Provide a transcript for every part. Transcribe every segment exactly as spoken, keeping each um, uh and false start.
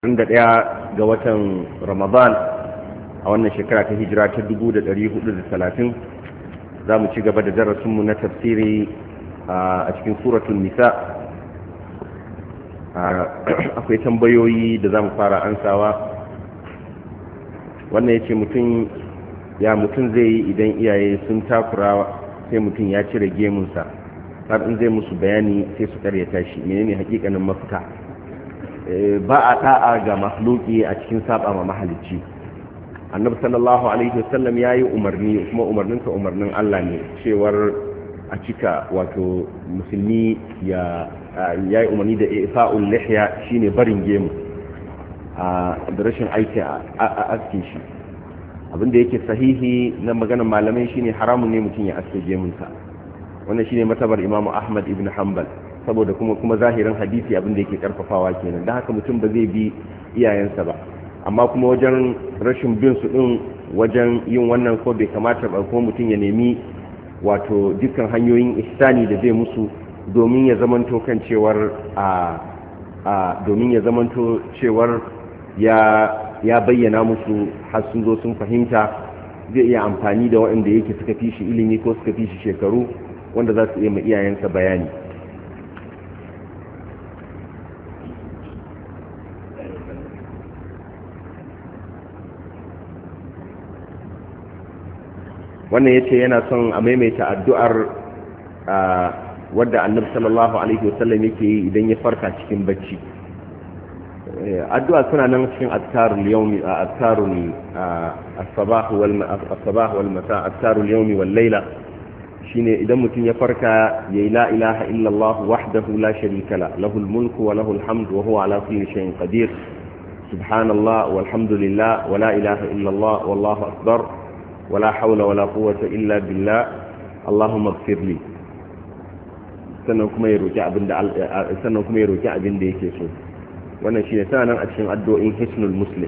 da ɗaya ga watan Ramadan a wannan shekara ta hijira ta dubu da ɗari hudu da talatin za mu ci gaba da darasinmu na tafsiri a cikin suratun nisa. Akwai tambayoyi da za mu fara ansawa. Wannan ya ce mutum ya mutum zai yi idan iyaye sun takura sai mutum ya cire gemunsa har in zai musu bayani sai su karyata shi, menene hakikanin mafita? Ba a da'a ga makhluki a cikin saba ma mahalicci. Annabi sallallahu alaihi wasallam yayi umarni, kuma umarninsa umarnin Allah ne, cewar a cika wato musulmi ya yayi umarni da ifa'ul lihya, shine barin gemu a da rashin aiki a aske shi. Abinda yake sahihi na maganar malamai shine haramun ne mutum ya aske gemunsa. Wannan shine matabar Imam Ahmad ibn Hanbal, saboda kuma kuma zahirin hadisi abin da yake karfafawa kenan. Dan haka mutum ba zai bi iyayensa ba, amma kuma wajen rashin bin su din wajen yin wannan ko bai kamata ba, ko mutum ya nemi wato dukkan hanyoyin ihsani da zai musu domin ya zamanto kan cewar a a domin ya zamanto cewar ya ya bayyana musu har sun zo sun fahimta, zai iya amfani da waɗanda yake suka fi shi ilimi ko suka fi shi shekaru wanda za su iya ma iyayensa bayani. Wannan yace yana son a maimaita addu'ar wadda Annabi sallallahu alaihi wasallam yake yi idan ya farka cikin bacci. Addu'a suna nan cikin azkarul yawmi, azkarul as-sabah wal as-sabah wal masa, azkarul yawmi wal layla. Shine idan mutum ya farka yayi la ilaha illa Allah wahdahu la sharika la, lahul mulku wa lahul hamdu wa huwa ala kulli shay'in qadir. Subhanallah walhamdulillah wa la ilaha illa Allah wallahu akbar. ولا حول ولا قوة إلا بالله اللهم اغفر لي. sannan kuma ya roki abin da sannan kuma ya roki abin da yake so. Wannan shine sanan a cikin addu'o'in hisnul muslim.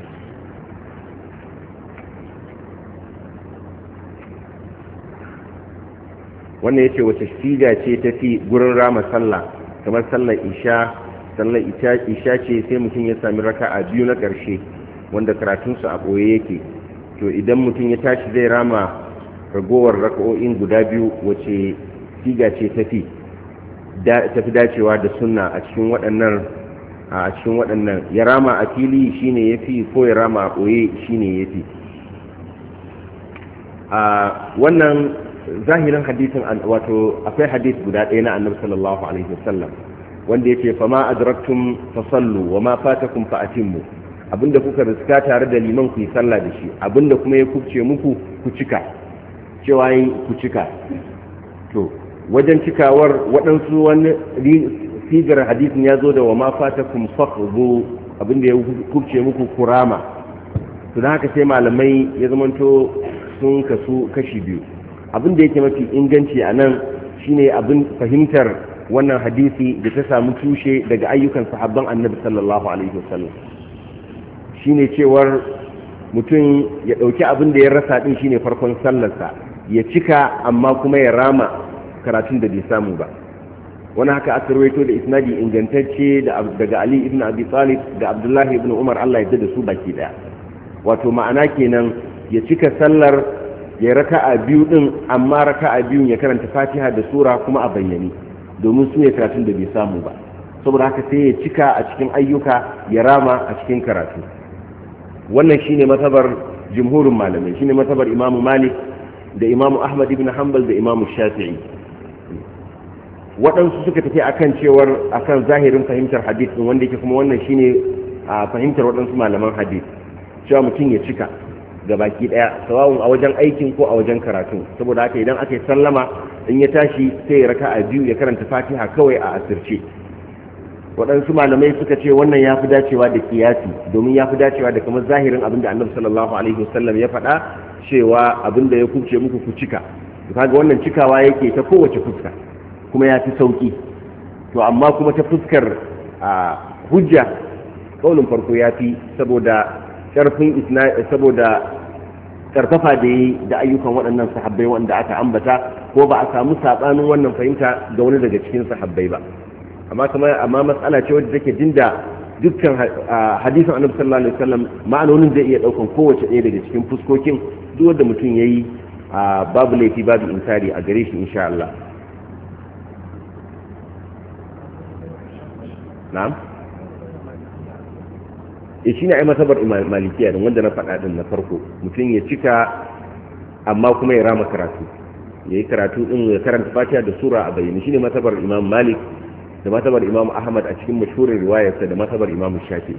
Wannan yace wace siga ce tafi gurin rama sallah, kamar sallar isha sallar isha ce sai mutum ya sami raka'a biyu na ƙarshe wanda karatunsu a ɓoye yake, to idan mutum ya tashi zai rama ragowar raka'o'in guda biyu wace siga ce tafi tafi dacewa da sunna a cikin waɗannan a cikin waɗannan ya rama a fili shine yafi ko ya rama a ɓoye shine yafi? A wannan zahirin hadisin, wato akwai hadis guda ɗaya na Annabi sallallahu alaihi wasallam wanda yake fama adraktum fasallu wa ma fatakum fa atimmu. Abinda kuka riska tare da liman ku yi sallah da shi, abinda kuma ya kubce muku ku cika, cewa yin ku cika. To wajen cikawar waɗansu wani sigar hadisin ya zo da wa ma fatakum faqdu, abinda ya kubce muku kurama. To dan haka sai malamai ya zamanto sun kasu kashi biyu. Abinda yake mafi inganci a nan shine abin fahimtar wannan hadisi da ta samu tushe daga ayyukan sahabban Annabi sallallahu alaihi wasallam. Shine cewar mutum ya ɗauki abin da ya rasa ɗin shine farkon sallarsa, ya cika amma kuma ya rama karatun da bai samu ba. Wani haka aka rawaito da isnadi ingantacce daga Ali ibn Abi Talib da Abdullahi ibn Umar, Allah ya da su baki daya. Wato ma'ana kenan ya cika sallar, ya raka'a biyu din, amma raka'a biyun ya karanta Fatiha da sura kuma a bayyane, domin su ne karatun da bai samu ba. Saboda haka sai ya cika a cikin ayyuka, ya rama a cikin karatu. Wannan shine matabar jumhurin malamai, shine matabar Imam Malik da Imam Ahmad ibn Hanbal da Imam Shafi'i. Waɗansu suka tafi akan cewar akan zahirin fahimtar hadith din, wanda yake kuma wannan shine a fahimtar waɗansu malaman hadith, cewa mutum ya cika gabaki daya sawawun a wajen aikin ko a wajen karatu. Saboda haka idan aka yi sallama, in ya tashi sai ya raka'a biyu ya karanta Fatiha kawai a asirce. Waɗansu malamai suka ce wannan ya fi dacewa da kiyasi, domin ya fi dacewa da kamar zahirin abinda Annabi sallallahu alaihi wasallam ya faɗa, cewa abinda ya kubce muku ku cika. Kaga wannan cikawa yake ta kowace fuska, kuma ya fi sauki. To amma kuma ta fuskar hujja, kaulin farko ya fi, saboda karfin isna saboda karfafa da yi da ayyukan waɗannan sahabbai wanda aka ambata, ko ba a samu sabanin wannan fahimta ga wani daga cikin sahabbai ba. amma kuma amma matsala ce wadda take dinda dukkan hadisin annabi sallallahu alaihi wasallam ma'anonin zai iya daukan kowace ɗaya daga cikin fuskokin duk wanda mutum yayi babu laifi babu inkari a gare shi insha Allah. na'am e shine ai matabar malikiya din wanda na faɗa din na farko mutum ya cika amma kuma ya rama karatu yayi karatu din ya karanta Fatiha da sura a bayyane shine matabar Imam Malik da matabar Imam Ahmad a cikin mashhurin riwayarsa da matabar Imam Shafi'i.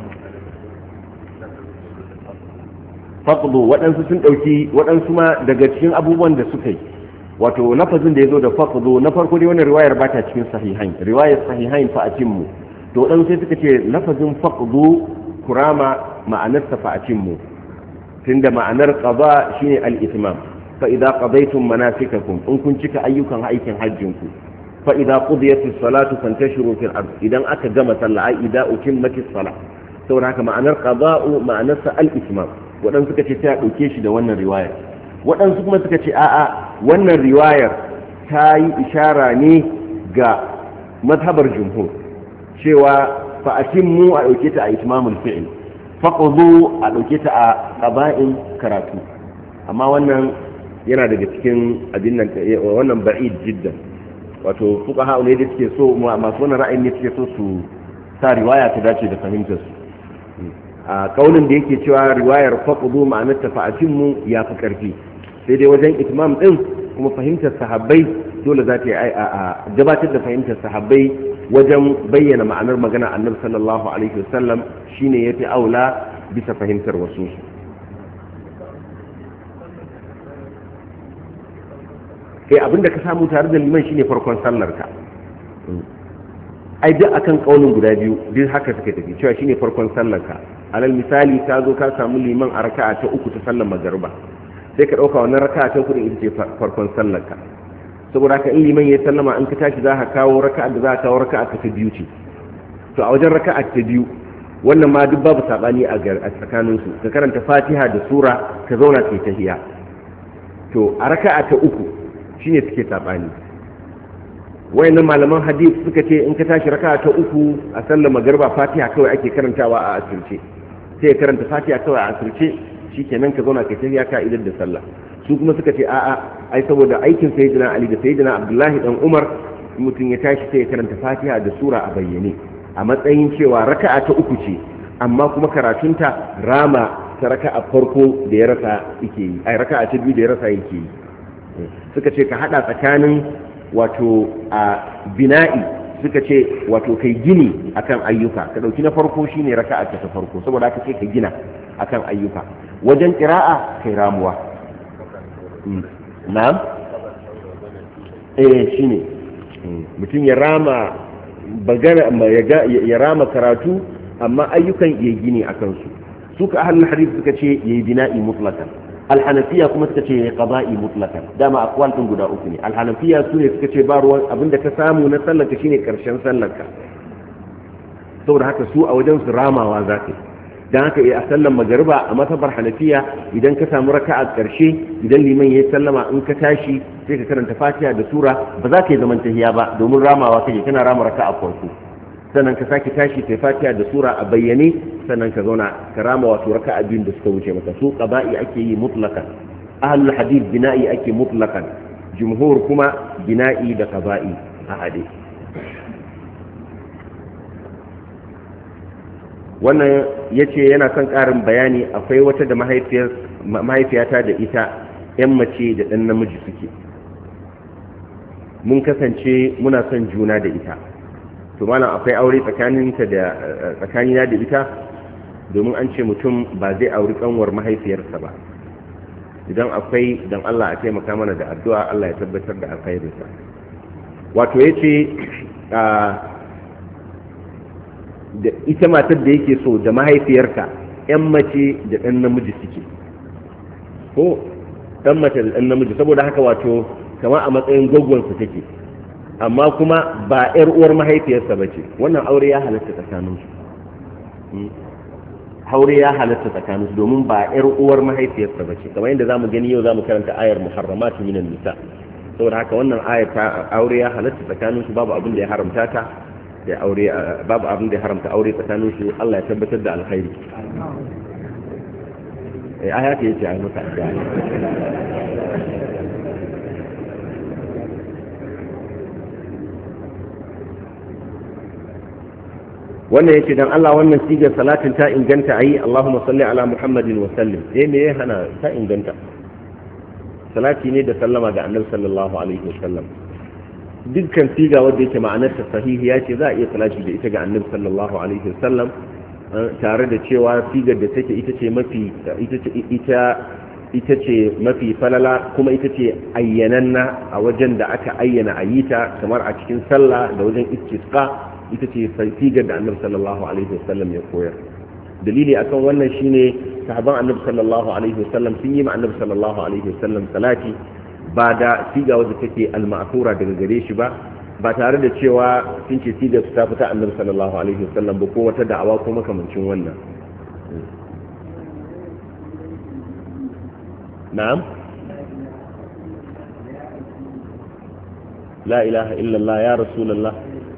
faqdu waɗansu sun ɗauki waɗansu ma daga cikin abubuwan da suka yi wato lafazin da ya zo da faqdu na farko dai wannan riwayar ba ta cikin sahihain riwayar sahihain fa atimmu to dan sai suka ce lafazin faqdu kurama ma'anarsa fa atimmu tunda ma'anar qada shine al-itmam fa idza qadaytum manasikakum in kun cika ayyukan aikin hajjin ku fa idza qudiyatis salatu fantashiru fil ard idan aka gama sallah ai idza utimmatis salah saboda haka ma'anar qada'u ma'anarsa al-itmam waɗansu suka ce sai a ɗauke shi da wannan riwayar waɗansu kuma suka ce a'a wannan riwayar ta yi ishara ne ga mazhabar jumhur cewa fa'akin mu a ɗauke ta a itmamul fi'il faqdu a ɗauke ta a qaba'in karatu amma wannan yana daga cikin abin nan wannan ba'id jiddan wato fuqaha ne da suke so masu wannan ra'ayin ne suke so su sa riwaya ta dace da fahimtar su a kaulin da yake cewa riwayar faqdu ma'anar tafa'atin mu ya fi karfi sai dai wajen itmam din kuma fahimtar sahabbai dole za ta yi a gabatar da fahimtar sahabbai wajen bayyana ma'anar magana annabi sallallahu alaihi wasallam shine yafi aula bisa fahimtar wasu kai abinda ka samu tare da liman shine farkon sallar ka ai duk akan kaulin guda biyu duk haka suka tafi cewa shine farkon sallar ka alal misali ka zo ka samu liman a raka'a ta uku ta sallar magariba sai ka dauka wannan raka'a ta uku din ita ce farkon sallar ka saboda haka in liman ya sallama an ka tashi za ka kawo raka'a da za ka kawo raka'a ta biyu ce to a wajen raka'a ta biyu wannan ma duk babu sabani a tsakanin su ka karanta Fatiha da sura ka zauna kai tahiyya to a raka'a ta uku shine suke sabani wayannan malaman hadith suka ce in ka tashi raka'a ta uku a sallar magriba Fatiha kawai ake karantawa a asirce sai ka karanta Fatiha kawai a asirce shikenan ka zauna kai tahiyya ka idan da sallah su kuma suka ce a'a ai saboda aikin sayyidina Ali da sayyidina Abdullahi dan Umar mutum ya tashi sai ya karanta Fatiha da sura a bayyane a matsayin cewa raka'a ta uku ce amma kuma karatunta rama ta raka'a farko da ya rasa yake yi ai raka'a ta biyu da ya rasa yake yi suka ce ka hada tsakanin wato a bina'i suka ce wato kai gini akan ayyuka ka dauki na farko shine raka'a ta farko saboda haka sai ka gina akan ayyuka wajen qira'a kai ramuwa na'am eh shine mutum ya rama bagana ya rama karatu amma ayyukan ya gini akan su suka ahlul hadith suka ce yayi bina'i mutlaqan alhanafiya kuma suka ce yayi qada'i mutlaqan dama aqwal din guda uku ne alhanafiya su ne suka ce ba ruwan abinda ka samu na sallarka shine karshen sallarka saboda haka su a wajen su ramawa zaka dan haka a sallar magariba a matabar hanafiya idan ka samu raka'a karshe idan liman yayi sallama in ka tashi sai ka karanta Fatiha da sura ba za ka yi zaman tahiya ba domin ramawa kake kana rama raka'a farko sannan ka sake tashi kai Fatiha da sura a bayyane sannan ka zauna ka rama wato raka'a biyun da suka wuce maka su qaba'i ake yi mutlaqan ahlul hadith bina'i ake mutlaqan jumhur kuma bina'i da qaba'i a hadith wannan yace yana son karin bayani akwai wata da mahaifiyar mahaifiyata da ita yan mace da dan namiji suke mun kasance muna son juna da ita to malam akwai aure tsakaninta da tsakanina da ita domin an ce mutum ba zai auri kanwar mahaifiyarsa ba idan akwai dan Allah a taimaka mana da addu'a Allah ya tabbatar da alkhairinsa wato yace da ita matar da yake so da mahaifiyarka yan mace da dan namiji suke ko dan mace da dan namiji saboda haka wato kamar a matsayin gwaggwansu take amma kuma ba 'yar uwar mahaifiyarsa ba ce wannan aure ya halatta tsakaninsu aure ya halatta tsakaninsu domin ba 'yar uwar mahaifiyarsa ba ce kamar yadda za mu gani yau za mu karanta ayar muharramatu minan nisa saboda haka wannan ayar ta aure ya halatta tsakaninsu babu abin da ya haramta ta ya aure babu abin da ya haramta aure tsakanin su Allah ya tabbatar da alkhairi eh aya ce yace ai masa addu'a wannan yake dan Allah wannan sigar salatin ta inganta ayi Allahumma salli ala Muhammadin wa sallim eh me ya hana ta inganta salati ne da sallama ga Annabi sallallahu alaihi wasallam dukkan siga wanda yake ma'anar ta sahihiya ce za a iya salati da ita ga Annabi sallallahu alaihi wasallam tare da cewa sigar da take ita ce mafi ita ce ita ita ce mafi falala kuma ita ce ayyananna a wajen da aka ayyana ayita kamar a cikin sallah da wajen istisqa ita ce sigar da Annabi sallallahu alaihi wasallam ya koyar dalili akan wannan shine sahaban Annabi sallallahu alaihi wasallam sun yi ma Annabi sallallahu alaihi wasallam salati ba da siga wadda take al-ma'thura daga gare shi ba ba tare da cewa sun ce sigar ta fita Annabi sallallahu alaihi wasallam ba ko wata da'awa ko makamancin wannan na'am la ilaha illallah ya rasulullah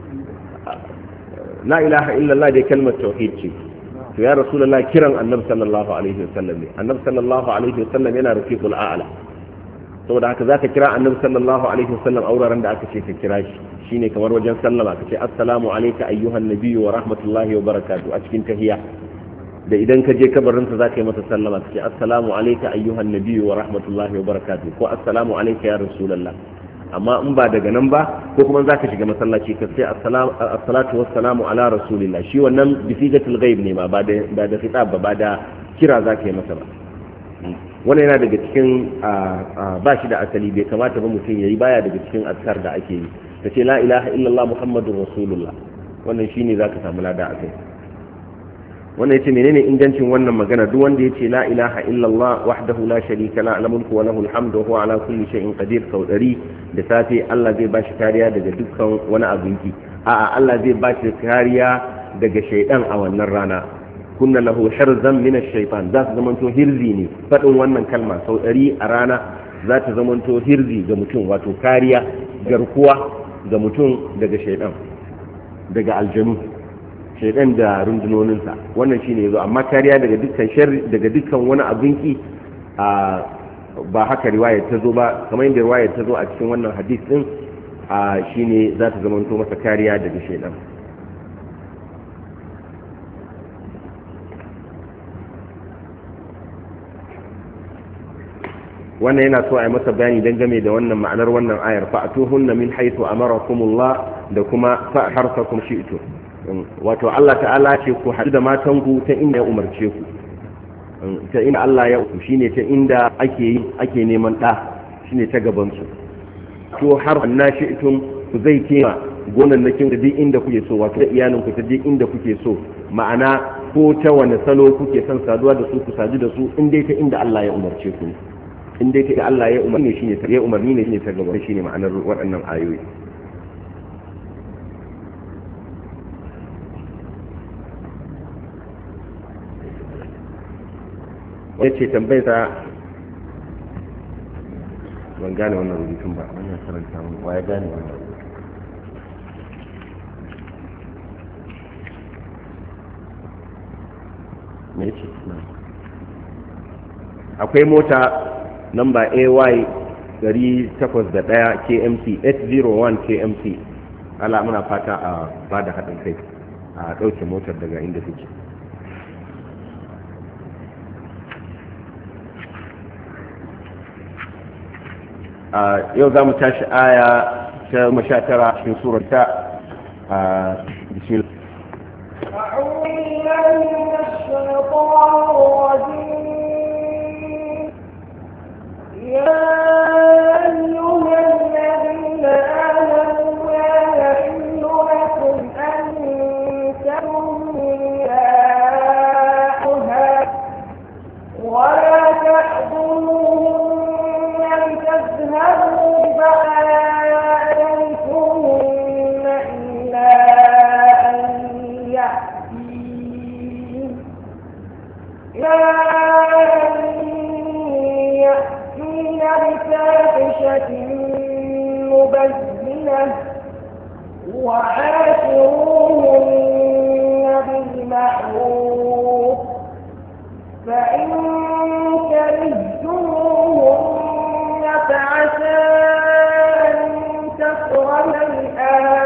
la ilaha illallah dai kalmar tauhid ce to ya rasulullah kiran Annabi sallallahu alaihi wasallam ne Annabi sallallahu alaihi wasallam yana rafiqul a'la saboda haka zaka kira Annabi sallallahu alaihi wasallam a wuraren da aka ce ka kira shi shine kamar wajen sallama ka ce assalamu alayka ayyuhan nabiyyu wa rahmatullahi wa barakatuh a cikin tahiyya da idan ka je kabarin sa zaka yi masa sallama ka ce assalamu alayka ayyuhan nabiyyu wa rahmatullahi wa barakatuh ko assalamu alayka ya rasulullah amma in ba daga nan ba ko kuma zaka shiga masallaci ka ce assalatu wassalamu ala rasulillah shi wannan bisigatul ghaib ne ma ba da ba da khitab ba ba da kira zaka yi masa ba wannan yana daga cikin ba shi da asali bai kamata ba mutum yayi baya daga cikin azkar da ake yi kace la ilaha illallah muhammadur rasulullah wannan shine zaka samu lada a kai wannan yace menene ingancin wannan magana duk wanda yace la ilaha illallah wahdahu la sharika la lahu mulku wa lahu alhamdu wa huwa ala kulli shay'in qadir sau ɗari da safe Allah zai bashi kariya daga dukkan wani abinki a'a Allah zai bashi kariya daga shaydan a wannan rana kunna lahu hirzan min ash-shaytan za su zamanto hirzi ne fadin wannan kalma sau ɗari a rana za ta zamanto hirzi ga mutum wato kariya garkuwa ga mutum daga shaydan daga aljanu shaidan da rundunoninsa wannan shine yazo amma kariya daga dukkan sharri daga dukkan wani abinki a ba haka riwayar ta zo ba kamar yadda riwayar ta zo a cikin wannan hadith din a shine za ta zama to masa kariya daga shaidan wannan yana so a yi masa bayani dangane da wannan ma'anar wannan ayar fa'atuhunna min haythu amarakumullah da kuma fa harsakum shi'tu wato Allah ta'ala ce ku haɗu da matanku ta inda ya umarce ku ta inda Allah ya ku shine ta inda ake yi ake neman ɗa shine ta gaban su to har anna shi'tum ku zai kema gonannakin da duk inda kuke so wato iyalin ku ta duk inda kuke so ma'ana ko ta wani salo kuke son saduwa da su ku sadu da su in dai ta inda Allah ya umarce ku in dai ta Allah ya umarni shine ta ya umarni ne shine ta gaban shine ma'anar waɗannan ayoyi ya ce tambayarsa ban gane wannan rubutun ba wannan karanta mun wa ya gane wannan me ce akwai mota namba A Y dari takwas da ɗaya K M C eight zero one K M C ala muna fata a ba da haɗin kai a ɗauke motar daga inda take yau za mu tashi aya ta masha tara cikin surar ta bismillah أعوذ بالله من الشيطان الرجيم يا أيها الذين آمنوا لا يحل لكم أن تنكحوها ولا تحضروهن تذهبوا بآياتهن إلا أن يأتين إلا أن يأتين بفاحشة مبينة وعاشروهن بالمعروف فإن كرهتموهن فعسى أن تكرهوا شيئا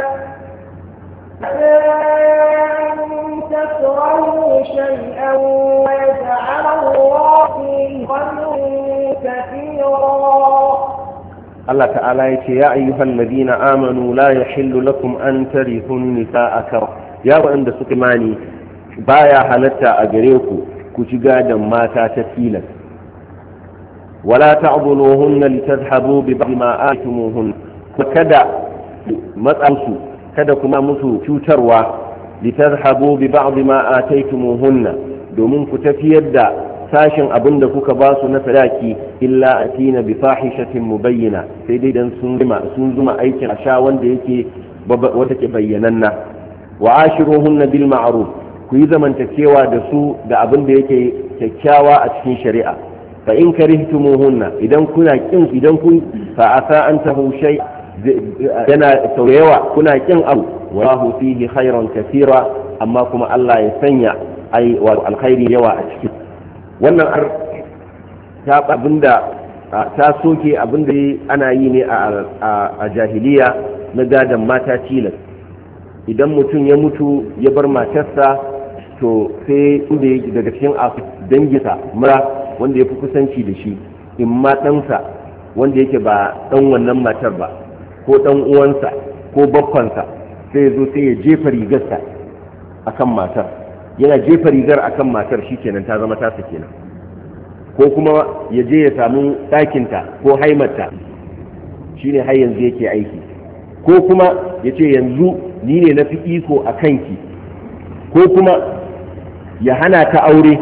أن تكرهوا شيئا ويجعل الله فيه خيرا كثيرا. الله تعالى يقول يا أيها الذين آمنوا لا يحل لكم أن ترثوا النساء كرها يا وأن سكماني بايا حلتا أجريكم كتجادا ماتا تسيلا ولا تعضلوهن لتذهبوا ببعض ما آتموهن فكذا مسألسوا kada kuma musu cutarwa litazhabu bi ba'd ma ataytumuhunna domin ku tafiyar da sashin abin da kuka ba su na sadaki illa atina bi fahishatin mubayyana sai dai dan sun zuma sun zuma aikin asha wanda yake wata ke bayyananna wa ashiruhunna bil ma'ruf ku yi zamantakewa da su da abin da yake kyakkyawa a cikin shari'a fa in karihtumuhunna idan kuna kin idan kun fa asa an tahu shay yana sauyawa kuna kin abu wallahu fihi khairan kathira amma kuma Allah ya sanya ai wa alkhairi yawa a cikin wannan ar ta abinda ta soke abinda ana yi ne a jahiliya na gadan mata tilas idan mutum ya mutu ya bar matarsa to sai inda daga cikin dangisa mura wanda ya fi kusanci da shi in ma ɗansa wanda yake ba ɗan wannan matar ba ko ɗan uwansa ko baffansa sai zo sai ya jefa rigarsa akan matar yana jefa rigar akan matar shikenan ta zama tasa kenan ko kuma ya je ya samu ɗakinta ko haimarta shine har yanzu yake aiki ko kuma ya ce yanzu ni ne na fi iko a kanki ko kuma ya hana ta aure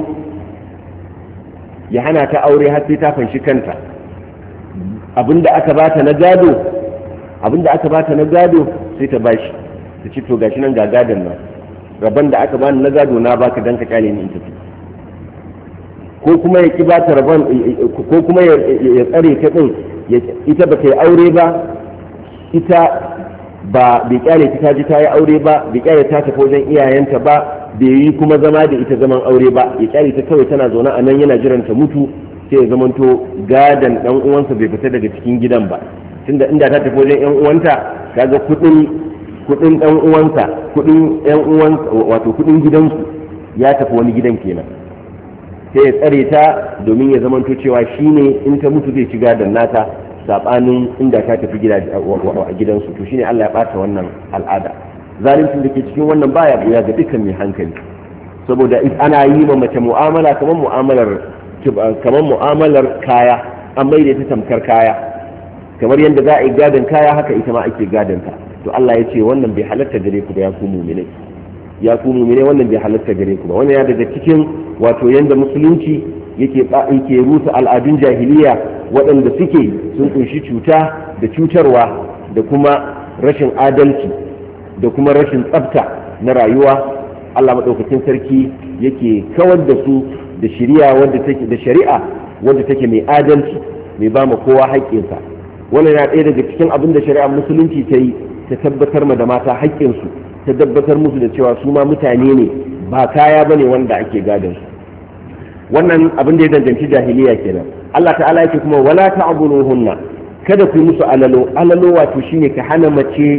ya hana ta aure har sai ta fanshi kanta abinda aka bata na gado abinda aka bata na gado sai ta bashi ta ce to gashi nan ga gadon nan rabon da aka bani na gado na baka dan ka kyale ni in tafi ko kuma ya ki bata rabon ko kuma ya tsare ta din ita ba ta yi aure ba ita ba bai kyale ta ji ta yi aure ba bai kyale ta tafi wajen iyayenta ba bai yi kuma zama da ita zaman aure ba ya kyale ta kawai tana zaune a nan yana jiran ta mutu sai ya zamanto gadan dan uwansa bai fita daga cikin gidan ba tunda inda ta tafi wajen yan uwanta kaga kudin kudin dan uwansa kudin yan uwansa wato kudin gidansu ya tafi wani gidan kenan sai ya tsare ta domin ya zamanto cewa shine in ta mutu zai ci gadan nata sabanin inda ta tafi gida a gidansu to shine Allah ya bata wannan al'ada zalincin da ke cikin wannan baya buya ga dukkan mai hankali saboda ana yi ma mace mu'amala kamar mu'amalar kamar mu'amalar kaya an mai da ta tamkar kaya kamar yadda za a yi gadon kaya haka ita ma ake gadon ta to Allah ya ce wannan bai halatta gare ku ba ya ku mu'mine ya ku mu'mine wannan bai halatta gare ku ba wannan ya daga cikin wato yanda musulunci yake yake rusa al'adun jahiliya waɗanda suke sun kunshi cuta da cutarwa da kuma rashin adalci da kuma rashin tsafta na rayuwa Allah maɗaukakin sarki yake kawar da su da shari'a wadda take da shari'a wadda take mai adalci mai ba ma kowa haƙƙinsa wannan yana ɗaya daga cikin abin da shari'ar musulunci ta yi ta tabbatar ma da mata haƙƙinsu ta tabbatar musu da cewa su ma mutane ne ba kaya bane wanda ake gadon su wannan abin da ya danganci jahiliya kenan Allah ta'ala yake kuma wala ta'buduhunna kada ku yi musu alalo alalo wato shine ka hana mace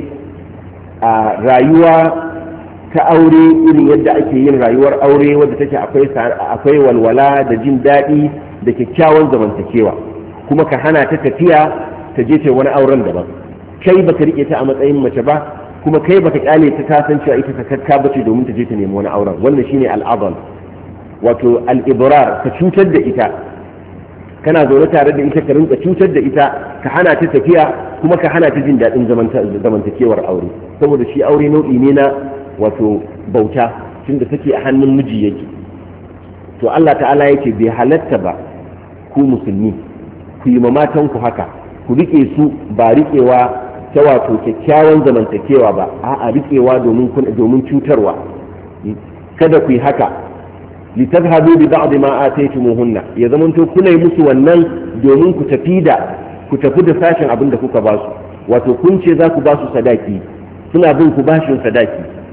a rayuwa ta aure irin yadda ake yin rayuwar aure wadda take akwai akwai walwala da jin daɗi da kyakkyawan zamantakewa kuma ka hana ta tafiya ta je ta wani auren daban kai baka rike ta a matsayin mace ba kuma kai baka kyale ta ta san cewa ita sakakka bace domin ta je ta nemi wani auren wannan shine al'adal wato al-ibrar ka cutar da ita kana zaune tare da ita ka rinka cutar da ita ka hana ta tafiya kuma ka hana ta jin daɗin zamantakewar aure saboda shi aure nau'i ne na wato bauta tunda take a hannun miji yake to Allah ta'ala yake bai halatta ba ku musulmi ku yi mamatan ku haka ku rike su ba rikewa ta wato kyakkyawan zamantakewa ba a'a rikewa domin domin cutarwa kada ku yi haka litadhhabu bi ba'd ma ataytumuhunna ya zamanto kuna yi musu wannan domin ku tafi da ku tafi da sashin abin da kuka ba su wato kun ce za ku ba su sadaki suna bin ku bashin sadaki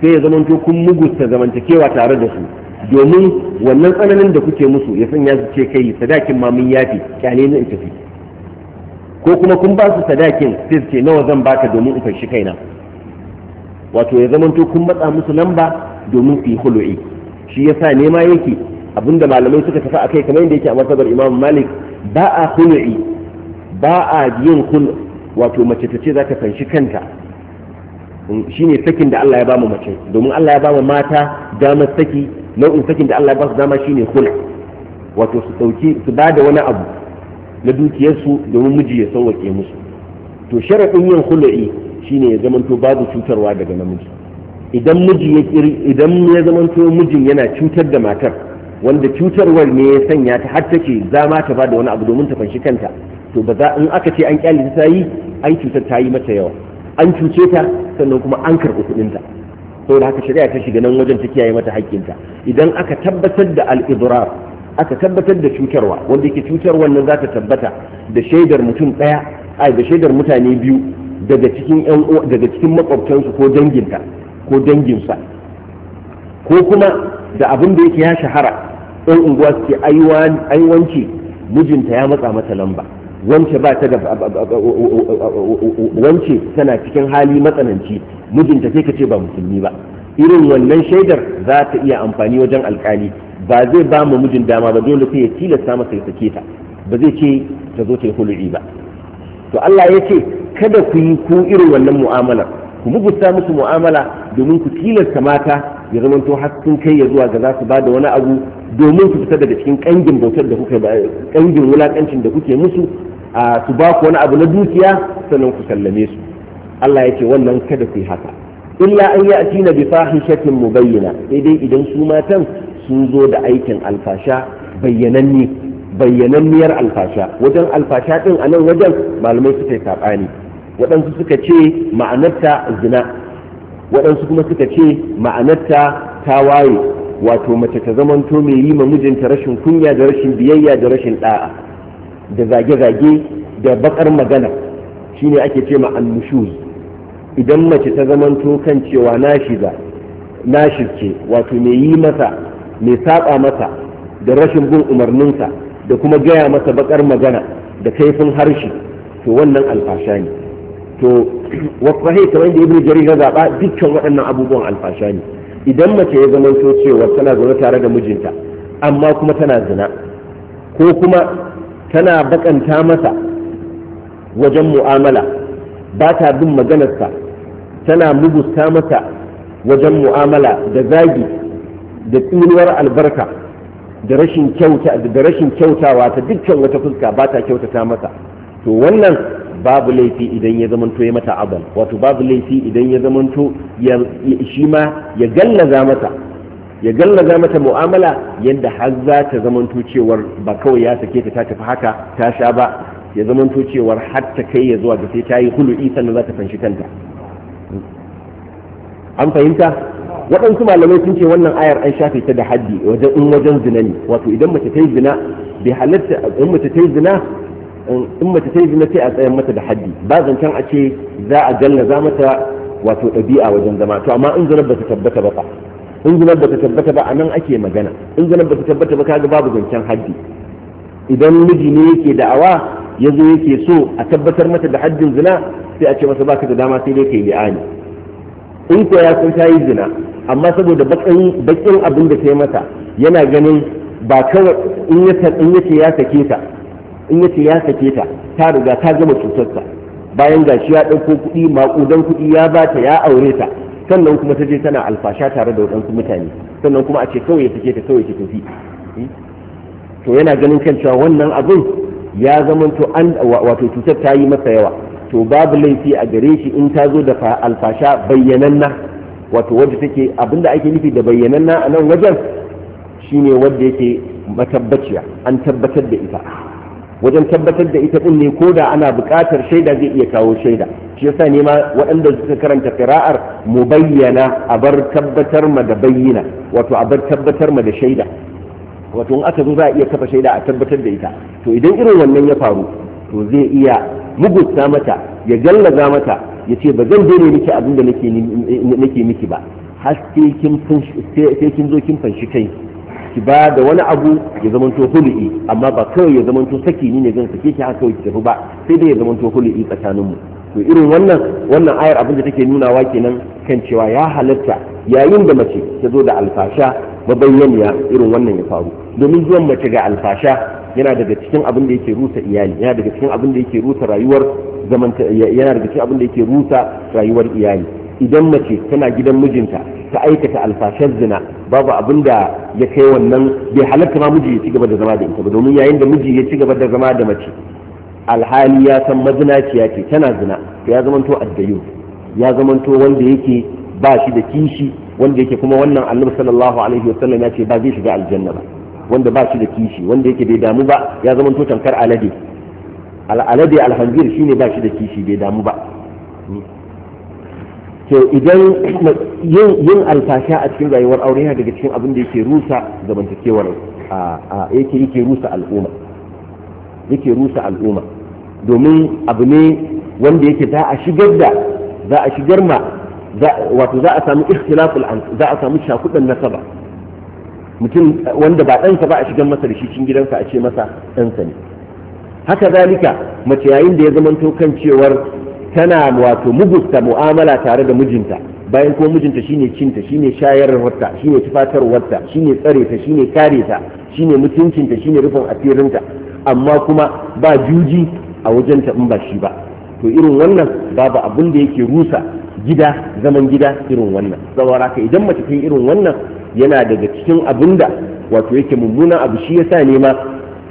sai ya zamanto kun mugusta zamantakewa tare da su domin wannan tsananin da kuke musu ya sanya su ce kai sadakin ma mun yafi kyale ni in tafi, ko kuma kun ba su sadakin sai su ce nawa zan baka domin in fanshi kaina, wato ya zamanto kun matsa musu lamba domin su yi hulu'i. shi yasa nema yake abinda malamai suka tafi akai kamar yadda yake a masabar Imam Malik, ba a hulu'i, ba a yin hul wato mace ta ce za ta fanshi kanta, shine sakin da Allah ya ba mu mace, domin Allah ya ba mu mata damar saki, nau'in sakin da Allah ya ba su dama shine hul, wato su dauki su ba da wani abu na dukiyarsu domin miji ya sauwake musu. to sharadin yin hulu'i shine ya zamanto babu cutarwa daga namiji. idan miji ya kiri idan ya zamanto mijin yana cutar da matar, wanda cutarwar ne ya sanya ta har take zama ta ba da wani abu domin ta fanshi kanta, to ba za in aka ce an kyale ta yi ai cutar ta yi mata yawa, an cuce ta sannan kuma an karɓi kuɗinta. saboda haka shari'a ta shiga nan wajen ta kiyaye mata haƙƙinta. idan aka tabbatar da al-idrar, aka tabbatar da cutarwa, wanda yake cutarwar nan za ta tabbata da shaidar mutum ɗaya, ai da shaidar mutane biyu daga cikin ƴan daga cikin makwabtansu ko danginta ko danginsa, ko kuma da abin da yake ya shahara ɗan unguwa suke aiwanci mijinta ya matsa mata lamba, wance ba ta da wance tana cikin hali matsananci, mijinta sai ka ce ba musulmi ba. irin wannan shaidar za ta iya amfani wajen alkali, ba zai ba mu mijin dama ba, dole sai ya tilasta masa ya sake ta, ba zai ce ta zo ta yi hulu'i ba. to Allah ya ce kada ku yi ku irin wannan mu'amala, ku mugusta musu mu'amala domin ku tilasta mata ya zamanto har sun kai ya zuwa ga za su ba da wani abu domin su fita daga cikin kangin bautar da kuke kangin wulakancin da kuke musu, a su ba ku wani abu na dukiya sannan ku sallame su. Allah ya ce wannan kada ku yi haka, illa an ya'tina bi fahishatin mubayyana, sai dai idan su matan sun zo da aikin alfasha bayyananni bayyananniyar alfasha. wajen alfasha din a nan wajen malamai suka yi saɓani, waɗansu suka ce ma'anarta zina, waɗansu kuma suka ce ma'anarta tawaye, wato mace ta zamanto mai yi ma mijinta rashin kunya da rashin biyayya da rashin ɗa'a da zage-zage da bakar magana, shine ake ce ma annushuz. idan mace ta zamanto kan cewa nashiza nashirce, wato mai yi masa mai saba masa da rashin bin umarninsa da kuma gaya masa bakar magana da kaifin harshe, to wannan alfasha ne. to wasahi kamar da ibnu jarir ya zaba dukkan waɗannan abubuwan alfasha ne. idan mace ya zamanto cewa tana zaune tare da mijinta amma kuma tana zina, ko kuma tana bakanta masa wajen mu'amala, ba ta bin maganarsa, tana mugusta masa wajen mu'amala da zagi da tsinuwar albarka da rashin kyauta da rashin kyautawa ta dukkan wata fuska, ba ta kyautata masa, to wannan babu laifi idan ya zamanto ya mata abal, wato babu laifi idan ya zamanto shi ma ya gallaza mata ya gallaza mata mu'amala yadda har za ta zamanto cewar ba kawai ya sake ta ta tafi haka ta sha ba, ya zamanto cewar har ta kai ya zuwa ga sai ta yi hulu'i sannan za ta fanshi kanta. an fahimta? waɗansu malamai sun ce wannan ayar an shafe ta da haddi wajen in wajen zina ne, wato idan mace ta yi zina bai halatta, in mace ta yi zina in mace ta yi zina sai a tsayan mata da haddi, ba zancen a ce za a gallaza mata wato ɗabi'a wajen zama. to amma in zinar ba ta tabbata ba fa in zinar ba ta tabbata ba a nan ake magana, in zinar ba ta tabbata ba kaga babu zancen haddi. idan miji ne yake da'awa ya zo yake so a tabbatar mata da haddin zina, sai a ce masa baka da dama sai dai kai li'ani. in ko ya san ta yi zina amma saboda bakin bakin abin da ta yi mata yana ganin ba kawai in ya in yace ya sake ta in yace ya sake ta ta riga ta gama cutarsa, bayan gashi ya dauko kuɗi maƙudan kuɗi ya bata ya aure ta, sannan kuma ta je tana alfasha tare da waɗansu mutane, sannan kuma a ce kawai ya sake ta kawai ta tafi. to yana ganin kan cewa wannan abin ya zama to an wato cutar ta yi masa yawa, to babu laifi a gare shi in ta zo da alfasha bayyananna, wato wadda take abinda ake nufi da bayyananna a nan wajen shine wadda yake matabbaciya, an tabbatar da ita. wajen tabbatar da ita din ne ko da ana buƙatar shaida zai iya kawo shaida, shi yasa ne ma waɗanda suka karanta qira'ar mubayyana a bar tabbatar ma da bayyina, wato a bar tabbatar ma da shaida, wato in aka zo za a iya kafa shaida a tabbatar da ita. to idan irin wannan ya faru to zai iya mugunta mata, ya gallaza mata, ya ce ba zan daina miki abin da nake miki ba har sai kin sai kin zo kin fanshi kai ki ba da wani abu ya zamanto hulu'i, amma ba kawai ya zamanto saki ni ne zan sake ki haka kawai ki tafi ba, sai dai ya zamanto hulu'i tsakanin mu. To irin wannan wannan ayar abin da take nunawa kenan kan cewa ya halatta yayin da mace ta zo da alfasha mabayyaniya irin wannan ya faru, domin zuwan mace ga alfasha yana daga cikin abin da yake rusa iyali, yana daga cikin abin da yake rusa rayuwar zamanta, yana daga cikin abin da yake rusa rayuwar iyali. Idan mace tana gidan mijinta ta aikata alfashar zina, babu abin da ya kai wannan, bai halatta ma miji ya ci gaba da zama da ita ba, domin yayin da miji ya ci gaba da zama da mace alhali ya san mazinaciya ce tana zina, to ya zamanto addayu, ya zamanto wanda yake ba shi da kishi, wanda yake kuma wannan annabi sallallahu alaihi wasallam ya ce ba zai shiga aljanna ba, wanda ba shi da kishi, wanda yake bai damu ba, ya zamanto tamkar alade. Alade alhanzir shine ba shi da kishi, bai damu ba. To idan yin alfasha a cikin rayuwar aure yana daga cikin abin da yake rusa zamantakewar yake yake rusa al'umma yake rusa al'umma domin abu ne wanda yake za a shigar da za a shigar ma wato za a samu ikhtilaful za a samu shakudan nasaba, mutum wanda ba ɗansa ba a shigar masa da shi cikin gidansa a ce masa ɗansa ne. Haka zalika mace yayin da ya zamanto kan cewar tana wato mugusta mu'amala tare da mijinta, bayan kuma mijinta shine cinta, shine shayarwarta, shine tufatarwarta, shine tsare ta, shine kare ta, shine mutuncinta, shine rufin asirinta, amma kuma ba juji a wajenta in ba shi ba. To irin wannan babu abin da yake rusa gida, zaman gida irin wannan. Saboda haka idan mace ta yi irin wannan yana daga cikin abin da wato yake mummunan abu, shi yasa ne ma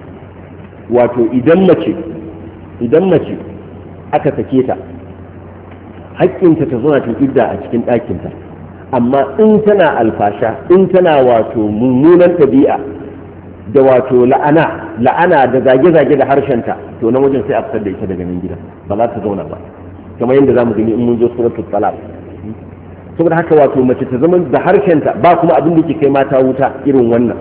wato idan mace idan mace aka sake ta haƙƙinta ta zauna ta idda a cikin ɗakinta, amma in tana alfasha, in tana wato mummunan ɗabi'a da wato la'ana la'ana da zage-zage da harshenta, to nan wajen sai a fitar da ita daga nan gida, ba za ta zauna ba, kamar yadda za mu gani in mun zo suratul talaq. Saboda haka wato mace ta zama da harshenta, ba kuma abin da ke kai mata wuta irin wannan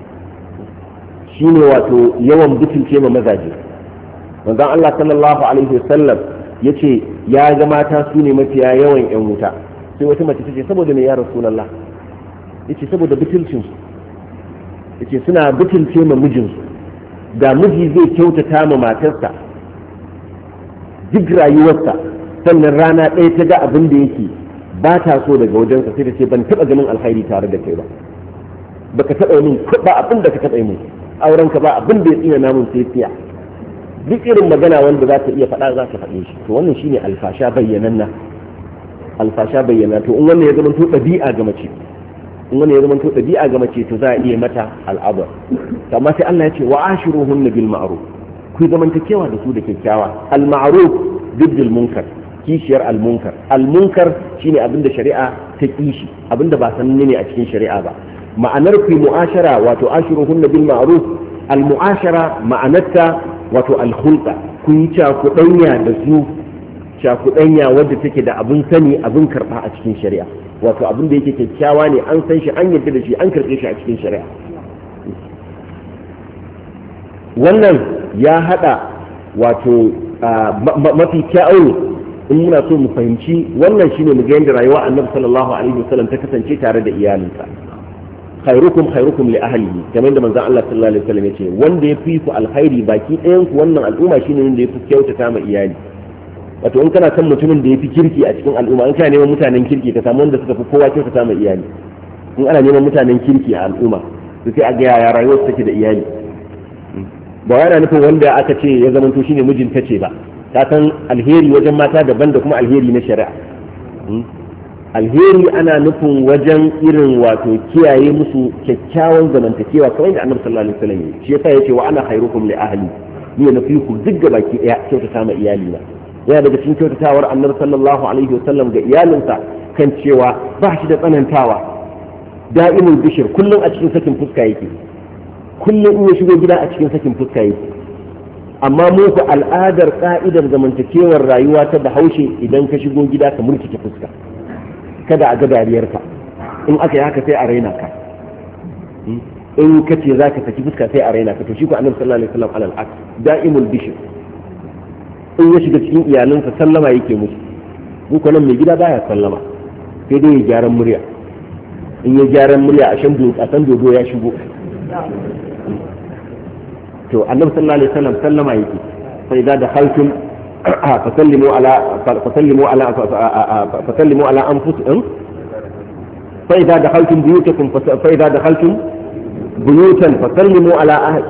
shine wato yawan butulce ma mazaje. Manzon Allah sallallahu alaihi wasallam yace ya ga mata su ne mafiya yawan yan wuta, sai wata mace ta ce saboda me ya rasulullah? Yace saboda butulcin su, yace suna butulce ma mijinsu. Da miji zai kyautata ma matarsa duk rayuwarsa, sannan rana ɗaya ta ga abin da yake ba ta so daga wajensa, sai ta ce ban taɓa ganin alkhairi tare da kai ba, baka taɓa min ba abin da ka taɓa min, aurenka ba abin da ya tsina namun sai tsiya. Duk irin magana wanda za ta iya faɗa za ta faɗe shi. To wannan shine alfasha bayyananna, alfasha bayyana. To in wannan ya zama to ɗabi'a ga mace, in wannan ya zama to ɗabi'a ga mace, to za a iya mata al'abar. Amma sai Allah ya ce wa ashiruhunna bil ma'ruf, ku zamantakewa da su da kyakkyawa. Al ma'ruf diddul munkar, kishiyar al munkar. Al munkar shine abinda shari'a ta kishi, abinda ba sananne ne a cikin shari'a ba. Ma'anar ku mu'ashara wato ashiruhunna bil ma'ruf, al mu'ashara ma'anarta wato alhulɗa, kun yi cakuɗanya da su, cakuɗanya wadda take da abin sani abin karɓa a cikin shari'a, wato abin da yake kyakkyawa ne, an san shi, an yarda da shi, an karɓe shi a cikin shari'a. Wannan ya haɗa wato mafi kyau in muna so mu fahimci wannan shine mu ga yadda rayuwa annabi sallallahu alaihi wasallam ta kasance tare da iyalinsa. khairukum khairukum li ahlihi, kamar yadda manzon Allah sallallahu alaihi wasallam yace wanda ya fi ku alkhairi baki ɗayan ku wannan al'umma shine wanda ya fi kyautata ma iyali. Wato in kana son mutumin da ya fi kirki a cikin al'umma, in kana neman mutanen kirki ka samu wanda suka fi kowa kyautata ma iyali. In ana neman mutanen kirki a al'umma, to sai a ga yaya rayuwar take da iyali. Ba yana nufin wanda aka ce ya zamanto shine mijinta ce ba, ka san alheri wajen mata daban da kuma alheri na shari'a. Alheri ana nufin wajen irin wato kiyaye musu kyakkyawan zamantakewa kamar yadda annabi sallallahu alaihi wasallam ya shi yasa yace wa ana khairukum li ahli, ni na fi ku duk baki daya kyautata ma iyali na. Yana daga cikin kyautatawar annabi sallallahu alaihi wasallam ga iyalinsa kan cewa ba shi da tsanantawa, da'imul bishir, kullum a cikin sakin fuska yake, kullum in ya shigo gida a cikin sakin fuska yake. Amma mu ku al'adar ka'idar zamantakewar rayuwa ta Bahaushe, idan ka shigo gida ka murtuke fuska, kada a ga dariyarka, in aka yi haka sai a raina ka, in ka ce za ka saki fuska sai a raina ka. To shi ku annabi sallallahu alaihi wasallam alal aks da'imul bishir, in ya shiga cikin iyalansa sallama yake musu. Mu ko nan mai gida baya sallama, sai dai ya gyaran murya, in ya gyaran murya a shan a san dodo ya shigo. to annabi sallallahu alaihi wasallam sallama yake fa idza dakhaltum fasallimu ala fasallimu ala fasallimu ala anfusikum fa idza dakhaltum buyutakum fa idza dakhaltum buyutan fasallimu ala ahli